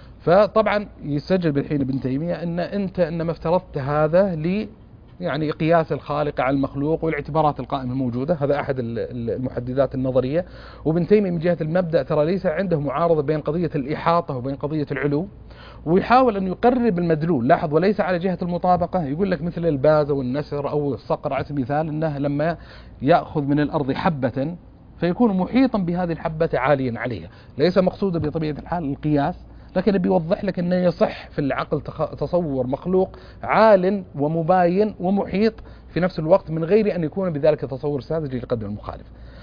فطبعا يسجل بالحين ابن تيمية أن أنت إنما افترضت هذا ل يعني قياس الخالق على المخلوق والاعتبارات القائمة الموجودة. هذا أحد المحددات النظرية. وابن تيمية من جهة المبدأ ترى ليس عنده معارضة بين قضية الإحاطة وبين قضية العلو، ويحاول أن يقرب المدلول. لاحظ، وليس على جهة المطابقة. يقول لك مثل الباز والنسر أو الصقر على سبيل المثال، أنه لما يأخذ من الأرض حبة فيكون محيطا بهذه الحبة عاليا عليها. ليس مقصودا بطبيعة الحال القياس، لكن بيوضح لك أنه يصح في العقل تصور مخلوق عال ومباين ومحيط في نفس الوقت من غير أن يكون بذلك تصور ساذج لقدر المخالف.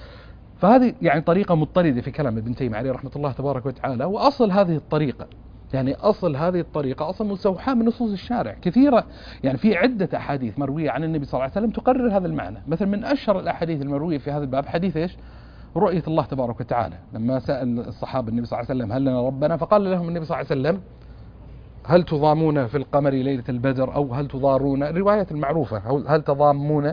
فهذه يعني طريقة مضطردة في كلام ابن تيمية عليه رحمة الله تبارك وتعالى. وأصل هذه الطريقة يعني أصل هذه الطريقة أصلا مستوحاة من نصوص الشارع كثيرة. يعني في عدة أحاديث مروية عن النبي صلى الله عليه وسلم تقرر هذا المعنى. مثلا من أشهر الأحاديث المروية في هذا الباب حديث إيش؟ رؤية الله تبارك وتعالى. لما سأل الصحابة النبي صلى الله عليه وسلم هل لنا ربنا، فقال لهم النبي صلى الله عليه وسلم هل تضامون في القمر ليلة البدر أو هل تضارون، الرواية المعروفة هل تضامون.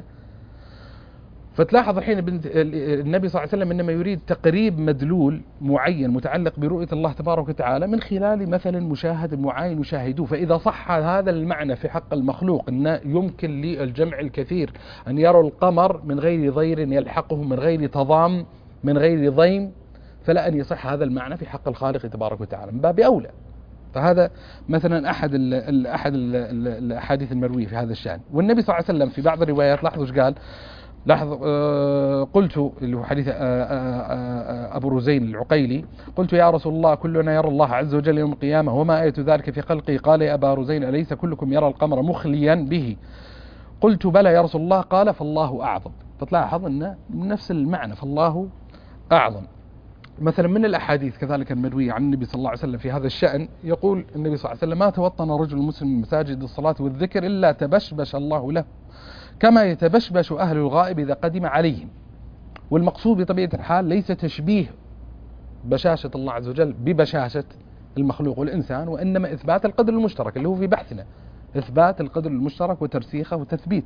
فتلاحظ الحين النبي صلى الله عليه وسلم إنما يريد تقريب مدلول معين متعلق برؤية الله تبارك وتعالى من خلال مثلا مشاهد معين يشاهدوه. فإذا صح هذا المعنى في حق المخلوق أن يمكن للجمع الكثير أن يروا القمر من غير ضير يلحقه، من غير تضام، من غير ضيم، فلا أن يصح هذا المعنى في حق الخالق تبارك وتعالى من باب أولى. فهذا مثلا أحد ال ال أحد ال ال الأحاديث المروية في هذا الشأن. والنبي صلى الله عليه وسلم في بعض الروايات لاحظوا ايش قال، لاحظ آه قلت اللي هو حديث آه آه آه أبو رزين العقيلي، قلت يا رسول الله كلنا يرى الله عز وجل يوم القيامة وما آية ذلك في خلقه؟ قال يا أبا رزين أليس كلكم يرى القمر مخليا به؟ قلت بلى يا رسول الله. قال فالله أعظم. فتلاحظ أن نفس المعنى، فالله أعظم. مثلا من الأحاديث كذلك المروية عن النبي صلى الله عليه وسلم في هذا الشأن، يقول النبي صلى الله عليه وسلم ما توطن رجل مسلم من مساجد الصلاة والذكر إلا تبشبش الله له كما يتبشبش أهل الغائب إذا قدم عليهم. والمقصود بطبيعة الحال ليس تشبيه بشاشة الله عز وجل ببشاشة المخلوق والإنسان، وإنما إثبات القدر المشترك اللي هو في بحثنا، إثبات القدر المشترك وترسيخه وتثبيت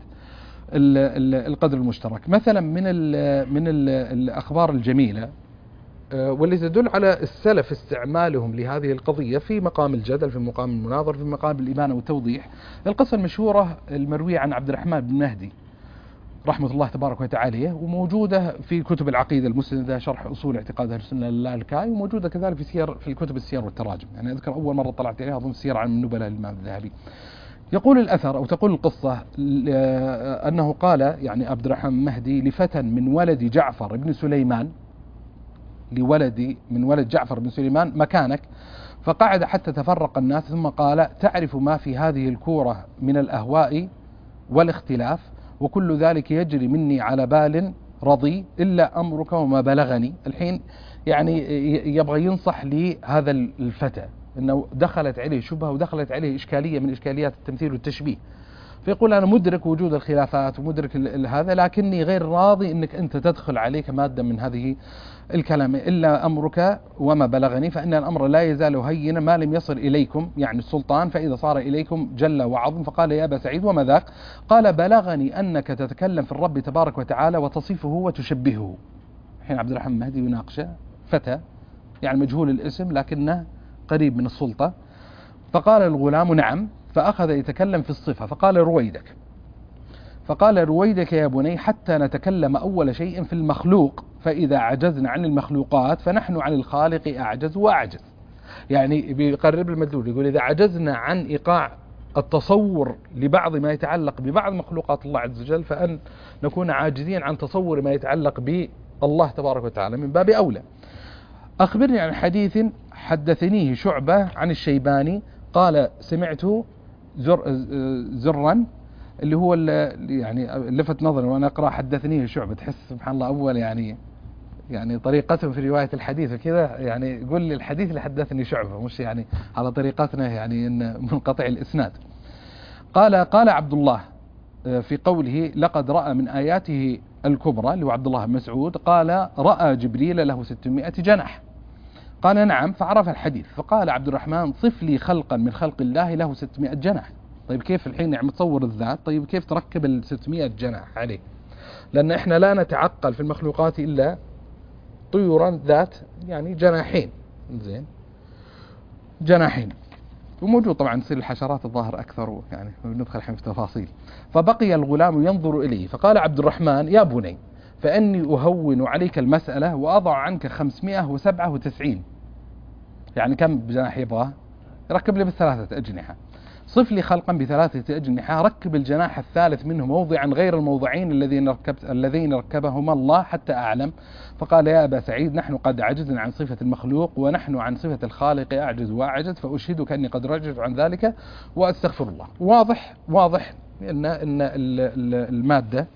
القدر المشترك. مثلا من ال من ال الأخبار الجميلة واللي تدل على السلف استعمالهم لهذه القضية في مقام الجدل، في مقام المناظر، في مقام الإبانة والتوضيح، القصة المشهورة المروية عن عبد الرحمن بن مهدي رحمة الله تبارك وتعالى، وموجودة في كتب العقيدة المسندة شرح أصول اعتقاد أهل السنة للالكائي، وموجودة كذلك في سير في الكتب السير والتراجم. يعني أذكر أول مرة طلعت عليها أظن سير عن النبلاء للإمام الذهبي. يقول الأثر أو تقول القصة أنه قال يعني عبد الرحمن مهدي لفتى من ولد جعفر بن سليمان، لولدي من ولد جعفر بن سليمان مكانك، فقعد حتى تفرق الناس ثم قال تعرف ما في هذه الكورة من الأهواء والاختلاف، وكل ذلك يجري مني على بال رضي إلا أمرك وما بلغني. الحين يعني يبغى ينصح لهذا الفتى أنه دخلت عليه شبهة ودخلت عليه إشكالية من إشكاليات التمثيل والتشبيه، فيقول أنا مدرك وجود الخلافات ومدرك هذا، لكني غير راضي أنك أنت تدخل عليك مادة من هذه الكلام، إلا أمرك وما بلغني فإن الأمر لا يزال هينا ما لم يصل إليكم، يعني السلطان، فإذا صار إليكم جل وعظم. فقال يا أبا سعيد وما ذاك؟ قال بلغني أنك تتكلم في الرب تبارك وتعالى وتصفه وتشبهه. حين عبد الرحمن مهدي يناقشه فتى يعني مجهول الاسم لكنه قريب من السلطة، فقال الغلام نعم، فأخذ يتكلم في الصفة، فقال رويدك فقال رويدك يا بني حتى نتكلم أول شيء في المخلوق، فإذا عجزنا عن المخلوقات فنحن عن الخالق أعجز وأعجز. يعني بيقرب المدلول، يقول إذا عجزنا عن إيقاع التصور لبعض ما يتعلق ببعض مخلوقات الله عز وجل فأن نكون عاجزين عن تصور ما يتعلق بالله تبارك وتعالى من باب أولى. أخبرني عن حديث حدثنيه شعبة عن الشيباني قال سمعت زر زرا اللي هو اللي يعني لفت نظري وانا اقرا حدثنيه شعبة، تحس سبحان الله اول يعني يعني طريقتهم في روايه الحديث وكذا، يعني يقول لي الحديث اللي حدثني شعبة مش يعني على طريقتنا يعني ان منقطع الاسناد. قال قال عبد الله في قوله لقد راى من اياته الكبرى اللي هو عبد الله بن مسعود، قال راى جبريل له ستمائة جناح. قال نعم، فعرف الحديث، فقال عبد الرحمن صف لي خلقا من خلق الله له ستمائة جناح. طيب كيف الحين يعني متصور الذات، طيب كيف تركب ال ستمائة جناح عليه؟ لأن احنا لا نتعقل في المخلوقات إلا طيورا ذات يعني جناحين، زين جناحين، وموجود طبعا تصير الحشرات الظاهر أكثر، يعني ندخل الحين في تفاصيل. فبقي الغلام ينظر إليه، فقال عبد الرحمن يا بني فإني أهون عليك المسألة وأضع عنك خمسمائة وسبعة وتسعين. يعني كم جناح يبغى؟ ركب لي بالثلاثة أجنحة. صف لي خلقا بثلاثة أجنحة، ركب الجناح الثالث منه موضعا غير الموضعين الذين ركبت الذين ركبهما الله حتى أعلم. فقال يا أبا سعيد نحن قد عجزنا عن صفة المخلوق ونحن عن صفة الخالق أعجز وأعجز، فأشهدك أني قد رجعت عن ذلك وأستغفر الله. واضح واضح أن أن المادة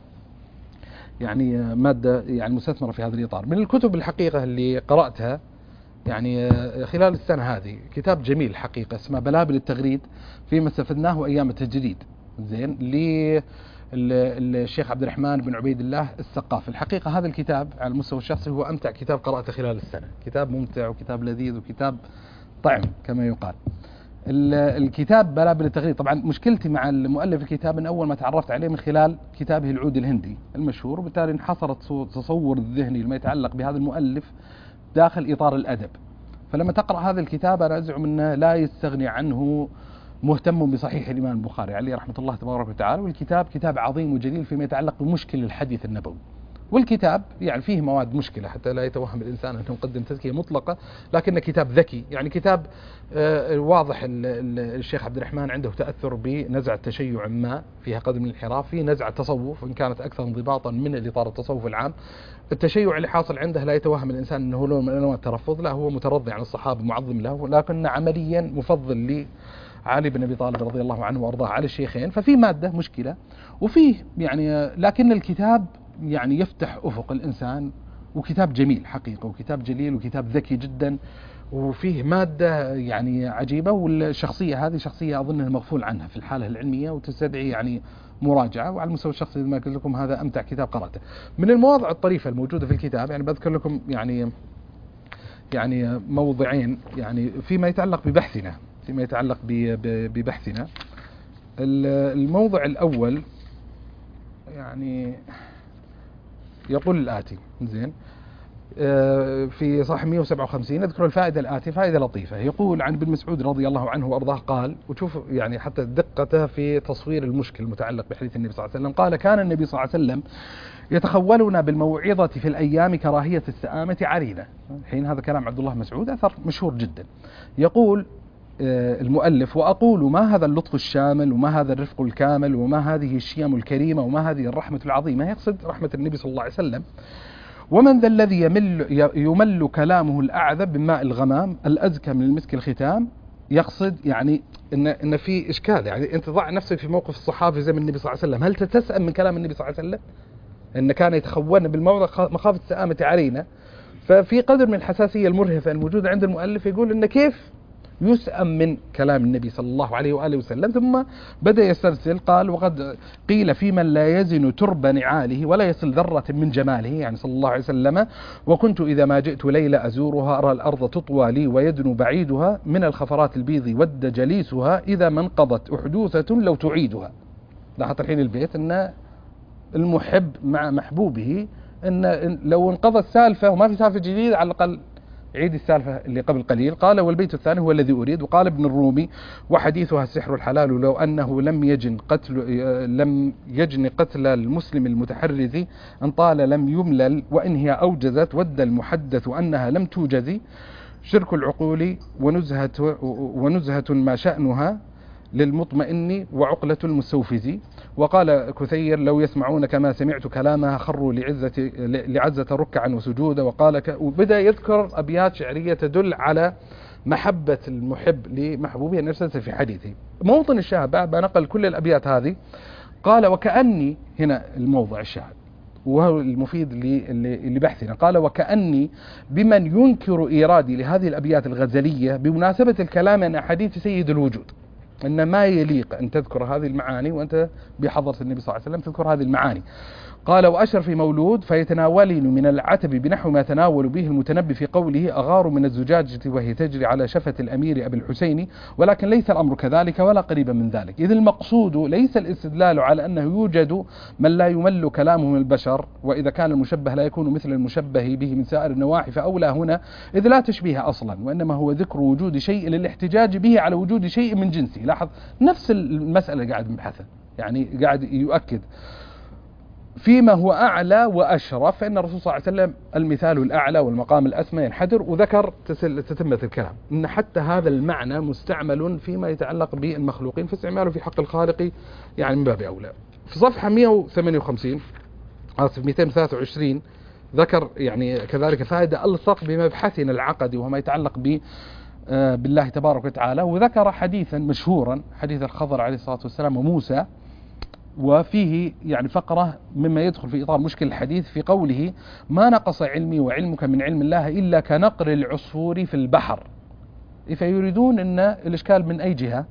يعني مادة يعني مستثمرة في هذا الإطار. من الكتب الحقيقة اللي قرأتها يعني خلال السنة هذه كتاب جميل حقيقة اسمه بلابل التغريد فيما استفدناه أيام التجريد، زين للشيخ عبد الرحمن بن عبيد الله السقاف. الحقيقة هذا الكتاب على المستوى الشخصي هو أمتع كتاب قرأته خلال السنة، كتاب ممتع وكتاب لذيذ وكتاب طعم كما يقال. الكتاب بلابل التغريد، طبعا مشكلتي مع المؤلف الكتاب من أول ما تعرفت عليه من خلال كتابه العود الهندي المشهور، وبالتالي انحصرت تصور الذهني لما يتعلق بهذا المؤلف داخل إطار الأدب. فلما تقرأ هذا الكتاب أنا أزعم أنه لا يستغني عنه مهتم بصحيح الإمام البخاري عليه رحمة الله تبارك وتعالى. والكتاب كتاب عظيم وجليل فيما يتعلق بمشكل الحديث النبوي، والكتاب يعني فيه مواد مشكلة حتى لا يتوهم الإنسان أنه مقدم تزكية مطلقة، لكن كتاب ذكي، يعني كتاب آه واضح. الشيخ عبد الرحمن عنده تأثر بنزعة تشيع ما فيها قدر من الانحراف، فيه نزعة تصوف إن كانت أكثر انضباطا من الإطار التصوف العام. التشيع اللي حاصل عنده لا يتوهم الإنسان أنه له من أنواع الترفض، لا هو مترضي عن الصحابة معظم له، لكن عمليا مفضل لي علي بن أبي طالب رضي الله عنه وأرضاه على الشيخين. ففي مادة مشكلة وفيه يعني، لكن الكتاب يعني يفتح أفق الإنسان، وكتاب جميل حقيقة، وكتاب جليل، وكتاب ذكي جدا، وفيه مادة يعني عجيبة. والشخصية هذه شخصية أظن مغفول عنها في الحالة العلمية وتستدعي يعني مراجعة. وعلى المستوى الشخصي ما قلت لكم هذا أمتع كتاب قرأته. من المواضع الطريفة الموجودة في الكتاب يعني بذكر لكم يعني يعني موضعين يعني فيما يتعلق ببحثنا فيما يتعلق ببحثنا. الموضع الأول يعني يقول الآتي، زين، في صفحة مئة وسبعة وخمسين اذكر الفائدة الآتية، فائدة لطيفة. يقول عن ابن مسعود رضي الله عنه وأرضاه قال، وشوف يعني حتى دقته في تصوير المشكل المتعلق بحديث النبي صلى الله عليه وسلم، قال كان النبي صلى الله عليه وسلم يتخولنا بالموعظة في الأيام كراهية السآمة علينا. حين هذا كلام عبد الله مسعود أثر مشهور جدا. يقول المؤلف وأقول ما هذا اللطف الشامل وما هذا الرفق الكامل وما هذه الشيم الكريمة وما هذه الرحمة العظيمة، يقصد رحمة النبي صلى الله عليه وسلم. ومن ذا الذي يمل, يمل كلامه الأعذب من ماء الغمام الأزكى من المسك الختام، يقصد يعني إن, إن في إشكال. يعني أنت ضع نفسك في موقف الصحابي زي من النبي صلى الله عليه وسلم، هل تتسأم من كلام النبي صلى الله عليه وسلم؟ إن كان يتخولنا بالموضع مخافة السآمة علينا. ففي قدر من الحساسية المرهفة الموجودة عند المؤلف يقول إن كيف يسأم من كلام النبي صلى الله عليه وآله وسلم. ثم بدأ يسترسل، قال وقد قيل في من لا يزن ترب نعاله ولا يصل ذرة من جماله، يعني صلى الله عليه وسلم، وكنت إذا ما جئت ليلة أزورها أرى الأرض تطوى لي ويدنو بعيدها من الخفرات البيض ود جليسها إذا ما انقضت أحدوثة لو تعيدها. لاحظت الحين البيت أن المحب مع محبوبه أن لو انقضت سالفة وما في سالفة جديدة على الأقل عيد السالفة اللي قبل قليل. قال والبيت الثاني هو الذي أريد. وقال ابن الرومي وحديثها السحر الحلال لو أنه لم يجن قتل لم يجن قتل المسلم المتحرز أن طال لم يملل وإن هي أوجزت ود المحدث أنها لم توجز شرك العقول ونزهة, ونزهة ما شأنها للمطمئن وعقلة المستوفز. وقال كثير لو يسمعون كما سمعت كلامها خروا لعزة, لعزة ركعا وسجودا. وقال ك... وبدأ يذكر أبيات شعرية تدل على محبة المحب لمحبوبه نفسه في حديثه. موطن الشاهد بعد ما نقل كل الأبيات هذه قال وكأني، هنا الموضع الشاهد وهو المفيد لبحثنا، قال وكأني بمن ينكر إيرادي لهذه الأبيات الغزلية بمناسبة الكلام عن أحاديث سيد الوجود، إن ما يليق أن تذكر هذه المعاني وأنت بحضرة النبي صلى الله عليه وسلم تذكر هذه المعاني. قال وأشرف مولود فيتناولين من العتب بنحو ما تناول به المتنبي في قوله أغار من الزجاجة وهي تجري على شفة الأمير أبي الحسين، ولكن ليس الأمر كذلك ولا قريبا من ذلك، إذ المقصود ليس الاستدلال على أنه يوجد من لا يمل كلامه من البشر، وإذا كان المشبه لا يكون مثل المشبه به من سائر النواحي فأولى هنا، إذ لا تشبيه أصلا، وإنما هو ذكر وجود شيء للاحتجاج به على وجود شيء من جنسه. لاحظ نفس المسألة قاعد نبحثها، يعني قاعد يؤكد فيما هو أعلى وأشرف، فإن الرسول صلى الله عليه وسلم المثال الأعلى والمقام الأسمى ينحدر. وذكر تتمة الكلام أن حتى هذا المعنى مستعمل فيما يتعلق بالمخلوقين، فاستعماله في حق الخالق يعني من باب أولى. في صفحة مئة وثمانية وخمسين آسف مئتين وثلاثة وعشرين ذكر يعني كذلك فائدة ألصق بمبحثنا العقدي وما يتعلق ب بالله تبارك وتعالى، وذكر حديثا مشهورا حديث الخضر عليه الصلاة والسلام وموسى، وفيه يعني فقرة مما يدخل في إطار مشكل الحديث في قوله ما نقص علمي وعلمك من علم الله إلا كنقر العصفور في البحر. فيريدون أن الإشكال من أي جهة؟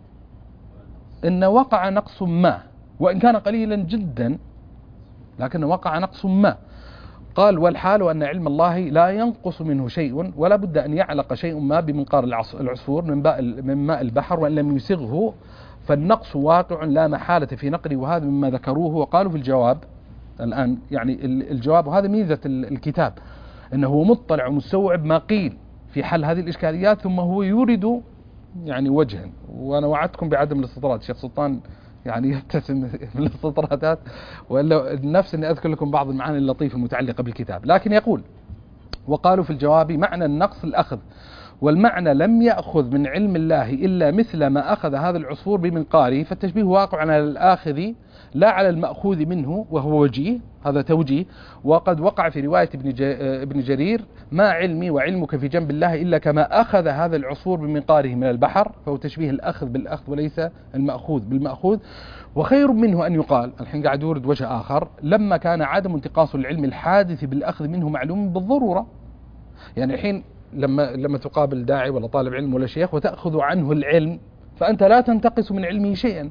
أن وقع نقص ما وإن كان قليلا جدا لكن وقع نقص ما. قال والحال أن علم الله لا ينقص منه شيء ولا بد أن يعلق شيء ما بمنقار العصفور من ماء البحر، وإن لم يسغه فالنقص واقع لا محالة في نقله. وهذا مما ذكروه وقالوا في الجواب الآن، يعني الجواب وهذا ميزة الكتاب أنه مطلع ومستوعب ما قيل في حل هذه الإشكاليات، ثم هو يورد يعني وجها. وأنا وعدتكم بعدم الاستطراد، الشيخ سلطان يعني يبتسم من السطرات، وإلا النفس أني أذكر لكم بعض المعاني اللطيفة المتعلقة بالكتاب. لكن يقول: وقالوا في الجواب: معنى النقص الأخذ، والمعنى لم يأخذ من علم الله إلا مثل ما أخذ هذا العصفور بمنقاره، فالتشبيه واقع على الآخذ لا على المأخوذ منه، وهو وجيه، هذا توجيه. وقد وقع في رواية ابن جرير: ما علمي وعلمك في جنب الله إلا كما أخذ هذا العصفور بمنقاره من البحر، فهو تشبيه الأخذ بالأخذ وليس المأخوذ بالمأخوذ. وخير منه أن يقال، الحين قاعد يورد وجه آخر: لما كان عدم انتقاص العلم الحادث بالأخذ منه معلوم بالضرورة. يعني الحين لما لما تقابل داعي ولا طالب علم ولا شيخ وتأخذ عنه العلم، فأنت لا تنتقص من علمه شيئا.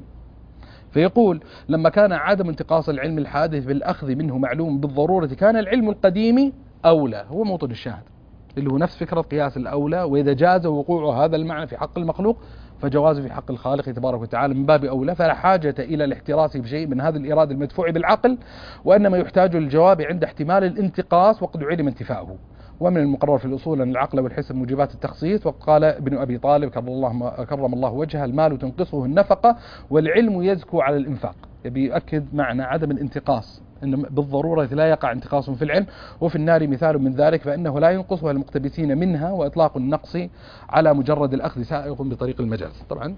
فيقول: لما كان عدم انتقاص العلم الحادث بالأخذ منه معلوم بالضرورة، كان العلم القديم أولى. هو موطن الشاهد اللي هو نفس فكرة قياس الأولى. وإذا جاز وقوع هذا المعنى في حق المخلوق فجوازه في حق الخالق تبارك وتعالى من باب أولى، فلا حاجة إلى الاحتراس بشيء من هذا الإرادة المدفوع بالعقل، وإنما يحتاج للجواب عند احتمال الانتقاص وقد علم انتفاؤه. ومن المقرر في الأصول أن العقل والحس موجبات التخصيص. وقال ابن أبي طالب كرم الله, كرم الله وجهه: المال تنقصه النفقة والعلم يزكو على الإنفاق. يبي يؤكد معنى عدم الانتقاص، أن بالضرورة لا يقع انتقاص في العلم. وفي النار مثال من ذلك، فإنه لا ينقصها المقتبسين منها، وإطلاق النقص على مجرد الأخذ سائغ بطريق المجاز. طبعا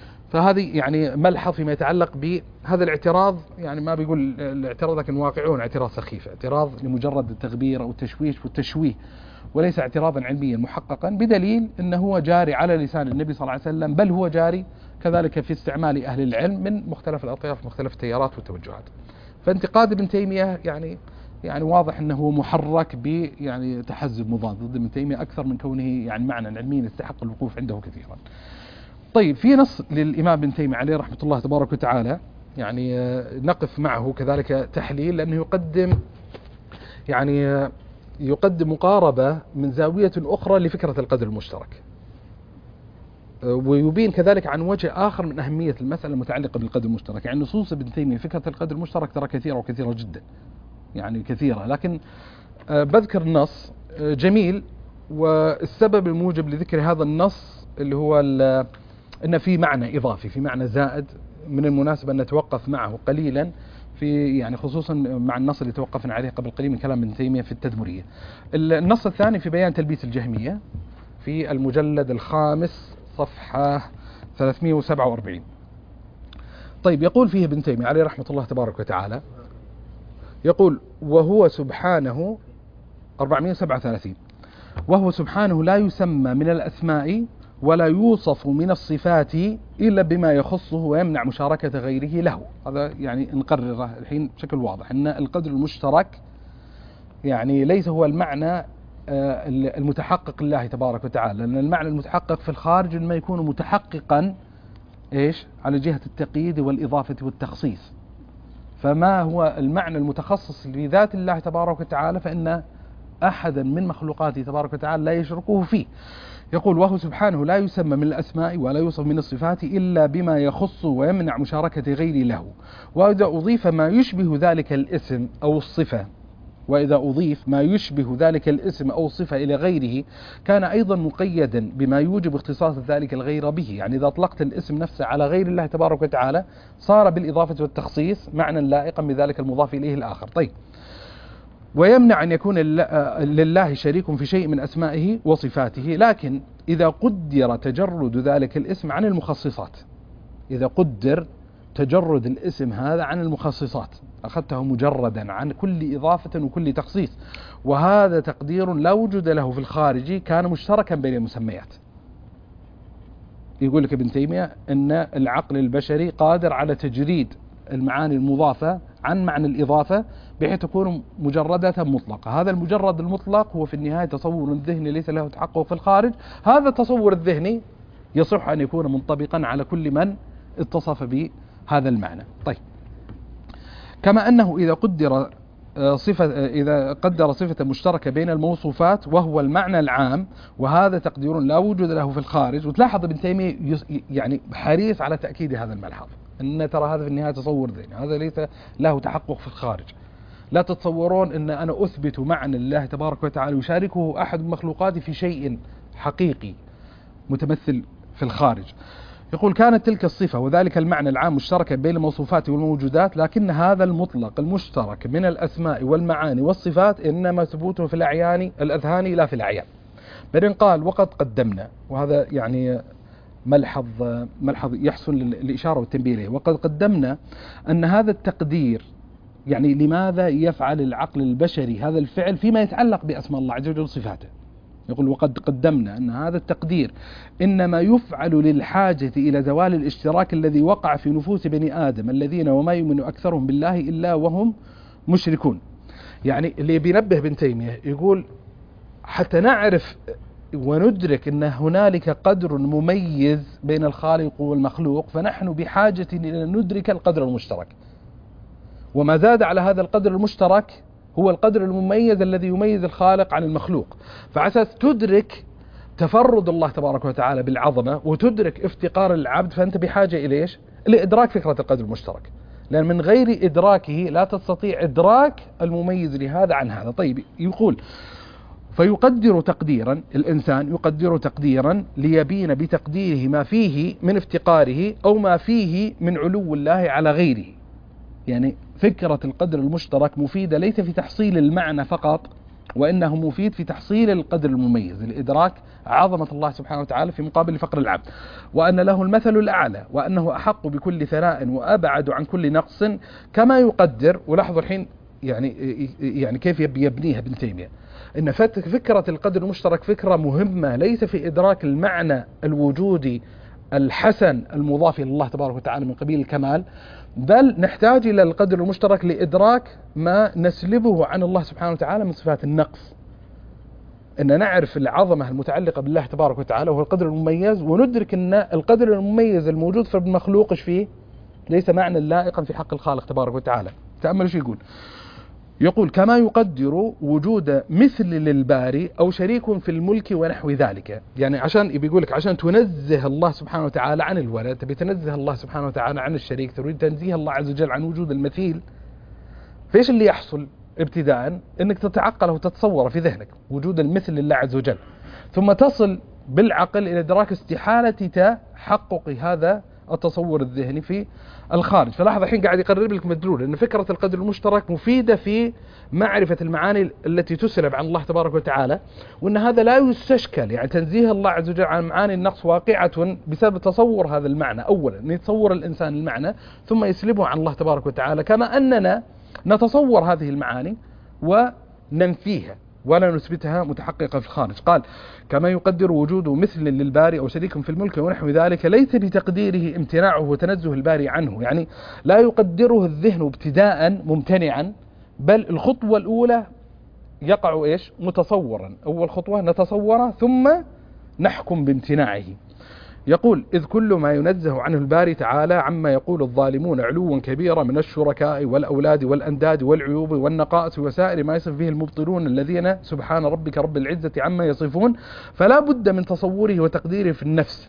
فهذه يعني ملحظ فيما يتعلق بهذا الاعتراض. يعني ما بيقول الاعتراض، لكن واقعون اعتراض سخيف، اعتراض لمجرد التغبير أو التشويش والتشويه، وليس اعتراضا علميا محققا، بدليل أنه هو جاري على لسان النبي صلى الله عليه وسلم، بل هو جاري كذلك في استعمال أهل العلم من مختلف الأطياف مختلف التيارات والتوجهات. فانتقاد ابن تيمية يعني يعني واضح أنه محرك ب يعني تحزب مضاد ضد ابن تيمية أكثر من كونه يعني معنى علميا يستحق الوقوف عنده كثيرا. طيب، في نص للإمام ابن تيمية عليه رحمة الله تبارك وتعالى، يعني نقف معه كذلك تحليل، لأنه يقدم يعني يقدم مقاربة من زاوية أخرى لفكرة القدر المشترك، ويبين كذلك عن وجه آخر من أهمية المسألة المتعلقة بالقدر المشترك. يعني نصوص ابن تيمية فكرة القدر المشترك ترى كثيرة وكثيرة جدا، يعني كثيرة، لكن بذكر النص جميل. والسبب الموجب لذكر هذا النص اللي هو أن في معنى إضافي، في معنى زائد، من المناسبة أن نتوقف معه قليلا في يعني خصوصا مع النص اللي توقفنا عليه قبل قليل من كلام ابن تيمية في التدمرية. النص الثاني في بيان تلبيس الجهمية في المجلد الخامس صفحة ثلاثمئة وسبعة وأربعين. طيب، يقول فيه ابن تيمية عليه رحمة الله تبارك وتعالى، يقول: وهو سبحانه أربعمئة وسبعة وثلاثين وهو سبحانه لا يسمى من الأسماء ولا يوصف من الصفات إلا بما يخصه ويمنع مشاركة غيره له. هذا يعني نقرره الحين بشكل واضح، أن القدر المشترك يعني ليس هو المعنى المتحقق لله تبارك وتعالى، لأن المعنى المتحقق في الخارج ما يكون متحققا إيش على جهة التقييد والإضافة والتخصيص. فما هو المعنى المتخصص لذات الله تبارك وتعالى فإن أحدا من مخلوقاته تبارك وتعالى لا يشركه فيه. يقول: وهو سبحانه لا يسمى من الأسماء ولا يوصف من الصفات إلا بما يخص ويمنع مشاركة غيره له. وإذا أضيف ما يشبه ذلك الاسم أو الصفة وإذا أضيف ما يشبه ذلك الاسم أو الصفة إلى غيره كان أيضا مقيدا بما يوجب اختصاص ذلك الغير به. يعني إذا أطلقت الاسم نفسه على غير الله تبارك وتعالى صار بالإضافة والتخصيص معنى لائقا بذلك المضاف إليه الآخر. طيب، ويمنع أن يكون لله شريك في شيء من أسمائه وصفاته، لكن إذا قدر تجرد ذلك الاسم عن المخصصات، إذا قدر تجرد الاسم هذا عن المخصصات، أخذته مجردا عن كل إضافة وكل تخصيص، وهذا تقدير لا وجود له في الخارج، كان مشتركا بين المسميات. يقول لك ابن تيمية أن العقل البشري قادر على تجريد المعاني المضافة عن معنى الإضافة بحيث تكون مجردة مطلقة. هذا المجرد المطلق هو في النهاية تصور ذهني ليس له تحقق في الخارج. هذا التصور الذهني يصح أن يكون منطبقا على كل من اتصف بهذا المعنى. طيب، كما أنه إذا قدر صفة إذا قدر صفة مشتركة بين الموصوفات وهو المعنى العام، وهذا تقدير لا وجود له في الخارج. وتلاحظ ابن تيمية يعني حريص على تأكيد هذا الملحظ، أن ترى هذا في النهاية تصور ذهني، هذا ليس له تحقق في الخارج. لا تتصورون أن أنا أثبت معنى الله تبارك وتعالى يشاركه أحد مخلوقاتي في شيء حقيقي متمثل في الخارج. يقول كانت تلك الصفة وذلك المعنى العام مشتركا بين الموصوفات والموجودات، لكن هذا المطلق المشترك من الأسماء والمعاني والصفات إنما ثبوته في الأعيان الأذهان لا في الأعيان. بعدين قال وقد قدمنا، وهذا يعني ملحظ ملحظ يحسن الإشارة والتنبيه له، وقد قدمنا أن هذا التقدير يعني لماذا يفعل العقل البشري هذا الفعل فيما يتعلق بأسماء الله عز وجل وصفاته. يقول وقد قدمنا أن هذا التقدير إنما يفعل للحاجة إلى زوال الاشتراك الذي وقع في نفوس بني آدم الذين وما يؤمن أكثرهم بالله إلا وهم مشركون. يعني اللي بينبه ابن تيمية يقول حتى نعرف وندرك أن هنالك قدر مميز بين الخالق والمخلوق، فنحن بحاجة إلى ندرك القدر المشترك، وما زاد على هذا القدر المشترك هو القدر المميز الذي يميز الخالق عن المخلوق. فعساس تدرك تفرد الله تبارك وتعالى بالعظمة وتدرك افتقار العبد، فأنت بحاجة إلى إيش؟ لإدراك فكرة القدر المشترك، لأن من غير إدراكه لا تستطيع إدراك المميز لهذا عن هذا. طيب يقول فيقدر تقديرا، الإنسان يقدر تقديرا ليبين بتقديره ما فيه من افتقاره أو ما فيه من علو الله على غيره. يعني فكرة القدر المشترك مفيدة ليس في تحصيل المعنى فقط، وإنه مفيد في تحصيل القدر المميز لإدراك عظمة الله سبحانه وتعالى في مقابل فقر العبد، وأن له المثل الأعلى، وأنه أحق بكل ثناء وأبعد عن كل نقص كما يقدر. ولاحظوا الحين يعني يعني كيف يبنيها ابن تيمية، إن فكرة القدر المشترك فكرة مهمة ليس في إدراك المعنى الوجودي الحسن المضاف إلى الله تبارك وتعالى من قبيل الكمال، بل نحتاج إلى القدر المشترك لإدراك ما نسلبه عن الله سبحانه وتعالى من صفات النقص، أن نعرف العظمة المتعلقة بالله تبارك وتعالى وهو القدر المميز، وندرك أن القدر المميز الموجود في المخلوق إيش فيه ليس معنى لائقا في حق الخالق تبارك وتعالى. تأملوا شو يقول، يقول كما يقدر وجود مثل للباري أو شريك في الملك ونحو ذلك. يعني عشان بيقولك عشان تنزه الله سبحانه وتعالى عن الولد، تبي تنزه الله سبحانه وتعالى عن الشريك، تريد تنزيه الله عز وجل عن وجود المثيل، فإيش اللي يحصل ابتداء؟ انك تتعقله وتتصوره في ذهنك وجود المثل لله عز وجل، ثم تصل بالعقل إلى إدراك استحالة تحقق هذا التصور الذهني في الخارج. فلاحظ الحين قاعد يقرب لك مدلول أن فكرة القدر المشترك مفيدة في معرفة المعاني التي تسلب عن الله تبارك وتعالى، وأن هذا لا يستشكل. يعني تنزيه الله عز وجل عن معاني النقص واقعة بسبب تصور هذا المعنى. أولا أن يتصور الإنسان المعنى ثم يسلبه عن الله تبارك وتعالى، كما أننا نتصور هذه المعاني وننفيها ولا نثبتها متحققة في الخارج. قال كما يقدر وجود مثل للباري أو شريك في الملك ونحو ذلك، ليس بتقديره امتناعه وتنزه الباري عنه. يعني لا يقدره الذهن ابتداء ممتنعا، بل الخطوة الأولى يقع إيش متصورا. أول خطوة نتصور ثم نحكم بامتناعه. يقول إذ كل ما ينزه عنه الباري تعالى عما يقول الظالمون علوا كبيرا من الشركاء والأولاد والأنداد والعيوب والنقائص وسائر ما يصف به المبطلون الذين سبحان ربك رب العزة عما يصفون، فلا بد من تصوره وتقديره في النفس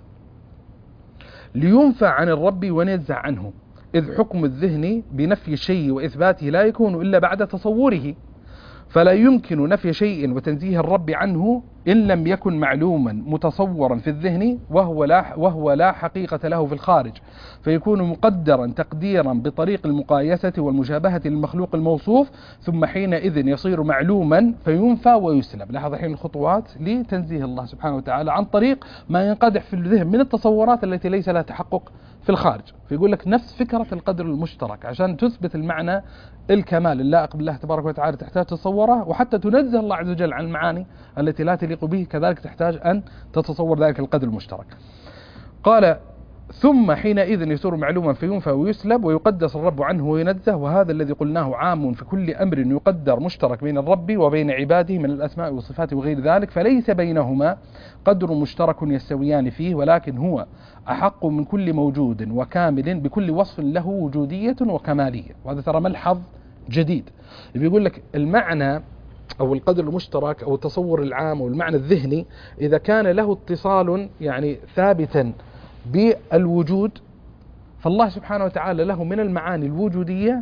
لينفع عن الرب وننزع عنه، إذ حكم الذهن بنفي الشيء وإثباته لا يكون إلا بعد تصوره، فلا يمكن نفي شيء وتنزيه الرب عنه إن لم يكن معلوما متصورا في الذهن وهو لا, وهو لا حقيقة له في الخارج، فيكون مقدرا تقديرا بطريق المقايسة والمشابهة للمخلوق الموصوف، ثم حينئذ يصير معلوما فينفى ويسلب. لاحظ الحين الخطوات لتنزيه الله سبحانه وتعالى عن طريق ما ينقدح في الذهن من التصورات التي ليس لها تحقق في الخارج. فيقول لك نفس فكرة القدر المشترك، عشان تثبت المعنى الكمال اللائق بالله تبارك وتعالى تحتاج تصوره، وحتى تنزه الله عز وجل عن المعاني التي لا تليق به كذلك تحتاج أن تتصور ذلك القدر المشترك. قال ثم حينئذ يصير معلوما فينفى ويسلب ويقدس الرب عنه وينزه، وهذا الذي قلناه عام في كل أمر يقدر مشترك بين الرب وبين عباده من الأسماء والصفات وغير ذلك، فليس بينهما قدر مشترك يستويان فيه، ولكن هو أحق من كل موجود وكامل بكل وصف له وجودية وكمالية. وهذا ترى ملحظ جديد، بيقول لك المعنى أو القدر المشترك أو التصور العام أو المعنى الذهني إذا كان له اتصال يعني ثابتا بالوجود، فالله سبحانه وتعالى له من المعاني الوجودية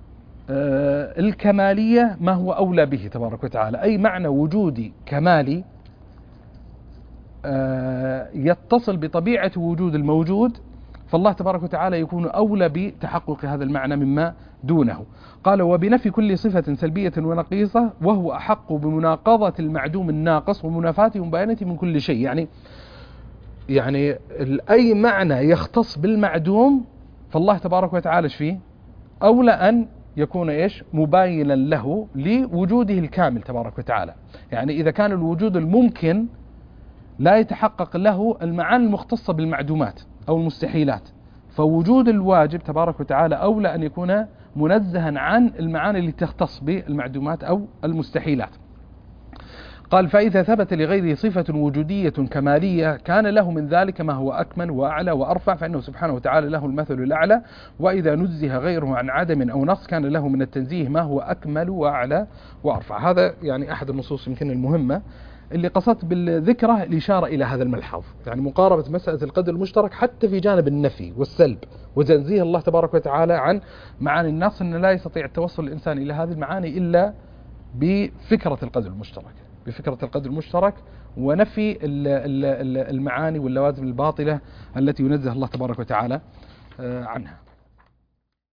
آه الكمالية ما هو أولى به تبارك وتعالى، أي معنى وجودي كمالي آه يتصل بطبيعة وجود الموجود فالله تبارك وتعالى يكون أولى بتحقق هذا المعنى مما دونه. قال وبنفي كل صفة سلبية ونقيصة وهو أحق بمناقضة المعدوم الناقص ومنافاته ومباينته من كل شيء. يعني يعني أي معنى يختص بالمعدوم فالله تبارك وتعالى فيه أولى أن يكون إيش مباينا له لوجوده الكامل تبارك وتعالى. يعني إذا كان الوجود الممكن لا يتحقق له المعاني المختصة بالمعدومات أو المستحيلات، فوجود الواجب تبارك وتعالى أولى أن يكون منزها عن المعاني اللي تختص بالمعدومات أو المستحيلات. قال فإذا ثبت لغيره صفة وجودية كمالية كان له من ذلك ما هو أكمل وأعلى وأرفع، فإنه سبحانه وتعالى له المثل الأعلى. وإذا نزه غيره عن عدم أو نقص كان له من التنزيه ما هو أكمل وأعلى وأرفع. هذا يعني أحد النصوص يمكن المهمة اللي قصدت بالذكرى الإشارة إلى هذا الملحظ، يعني مقاربة مسألة القدر المشترك حتى في جانب النفي والسلب وتنزيه الله تبارك وتعالى عن معاني النقص، أنه لا يستطيع التوصل الإنسان إلى هذه المعاني إلا بفكرة القدر المشترك، بفكرة القدر المشترك ونفي المعاني واللوازم الباطلة التي ينزه الله تبارك وتعالى عنها.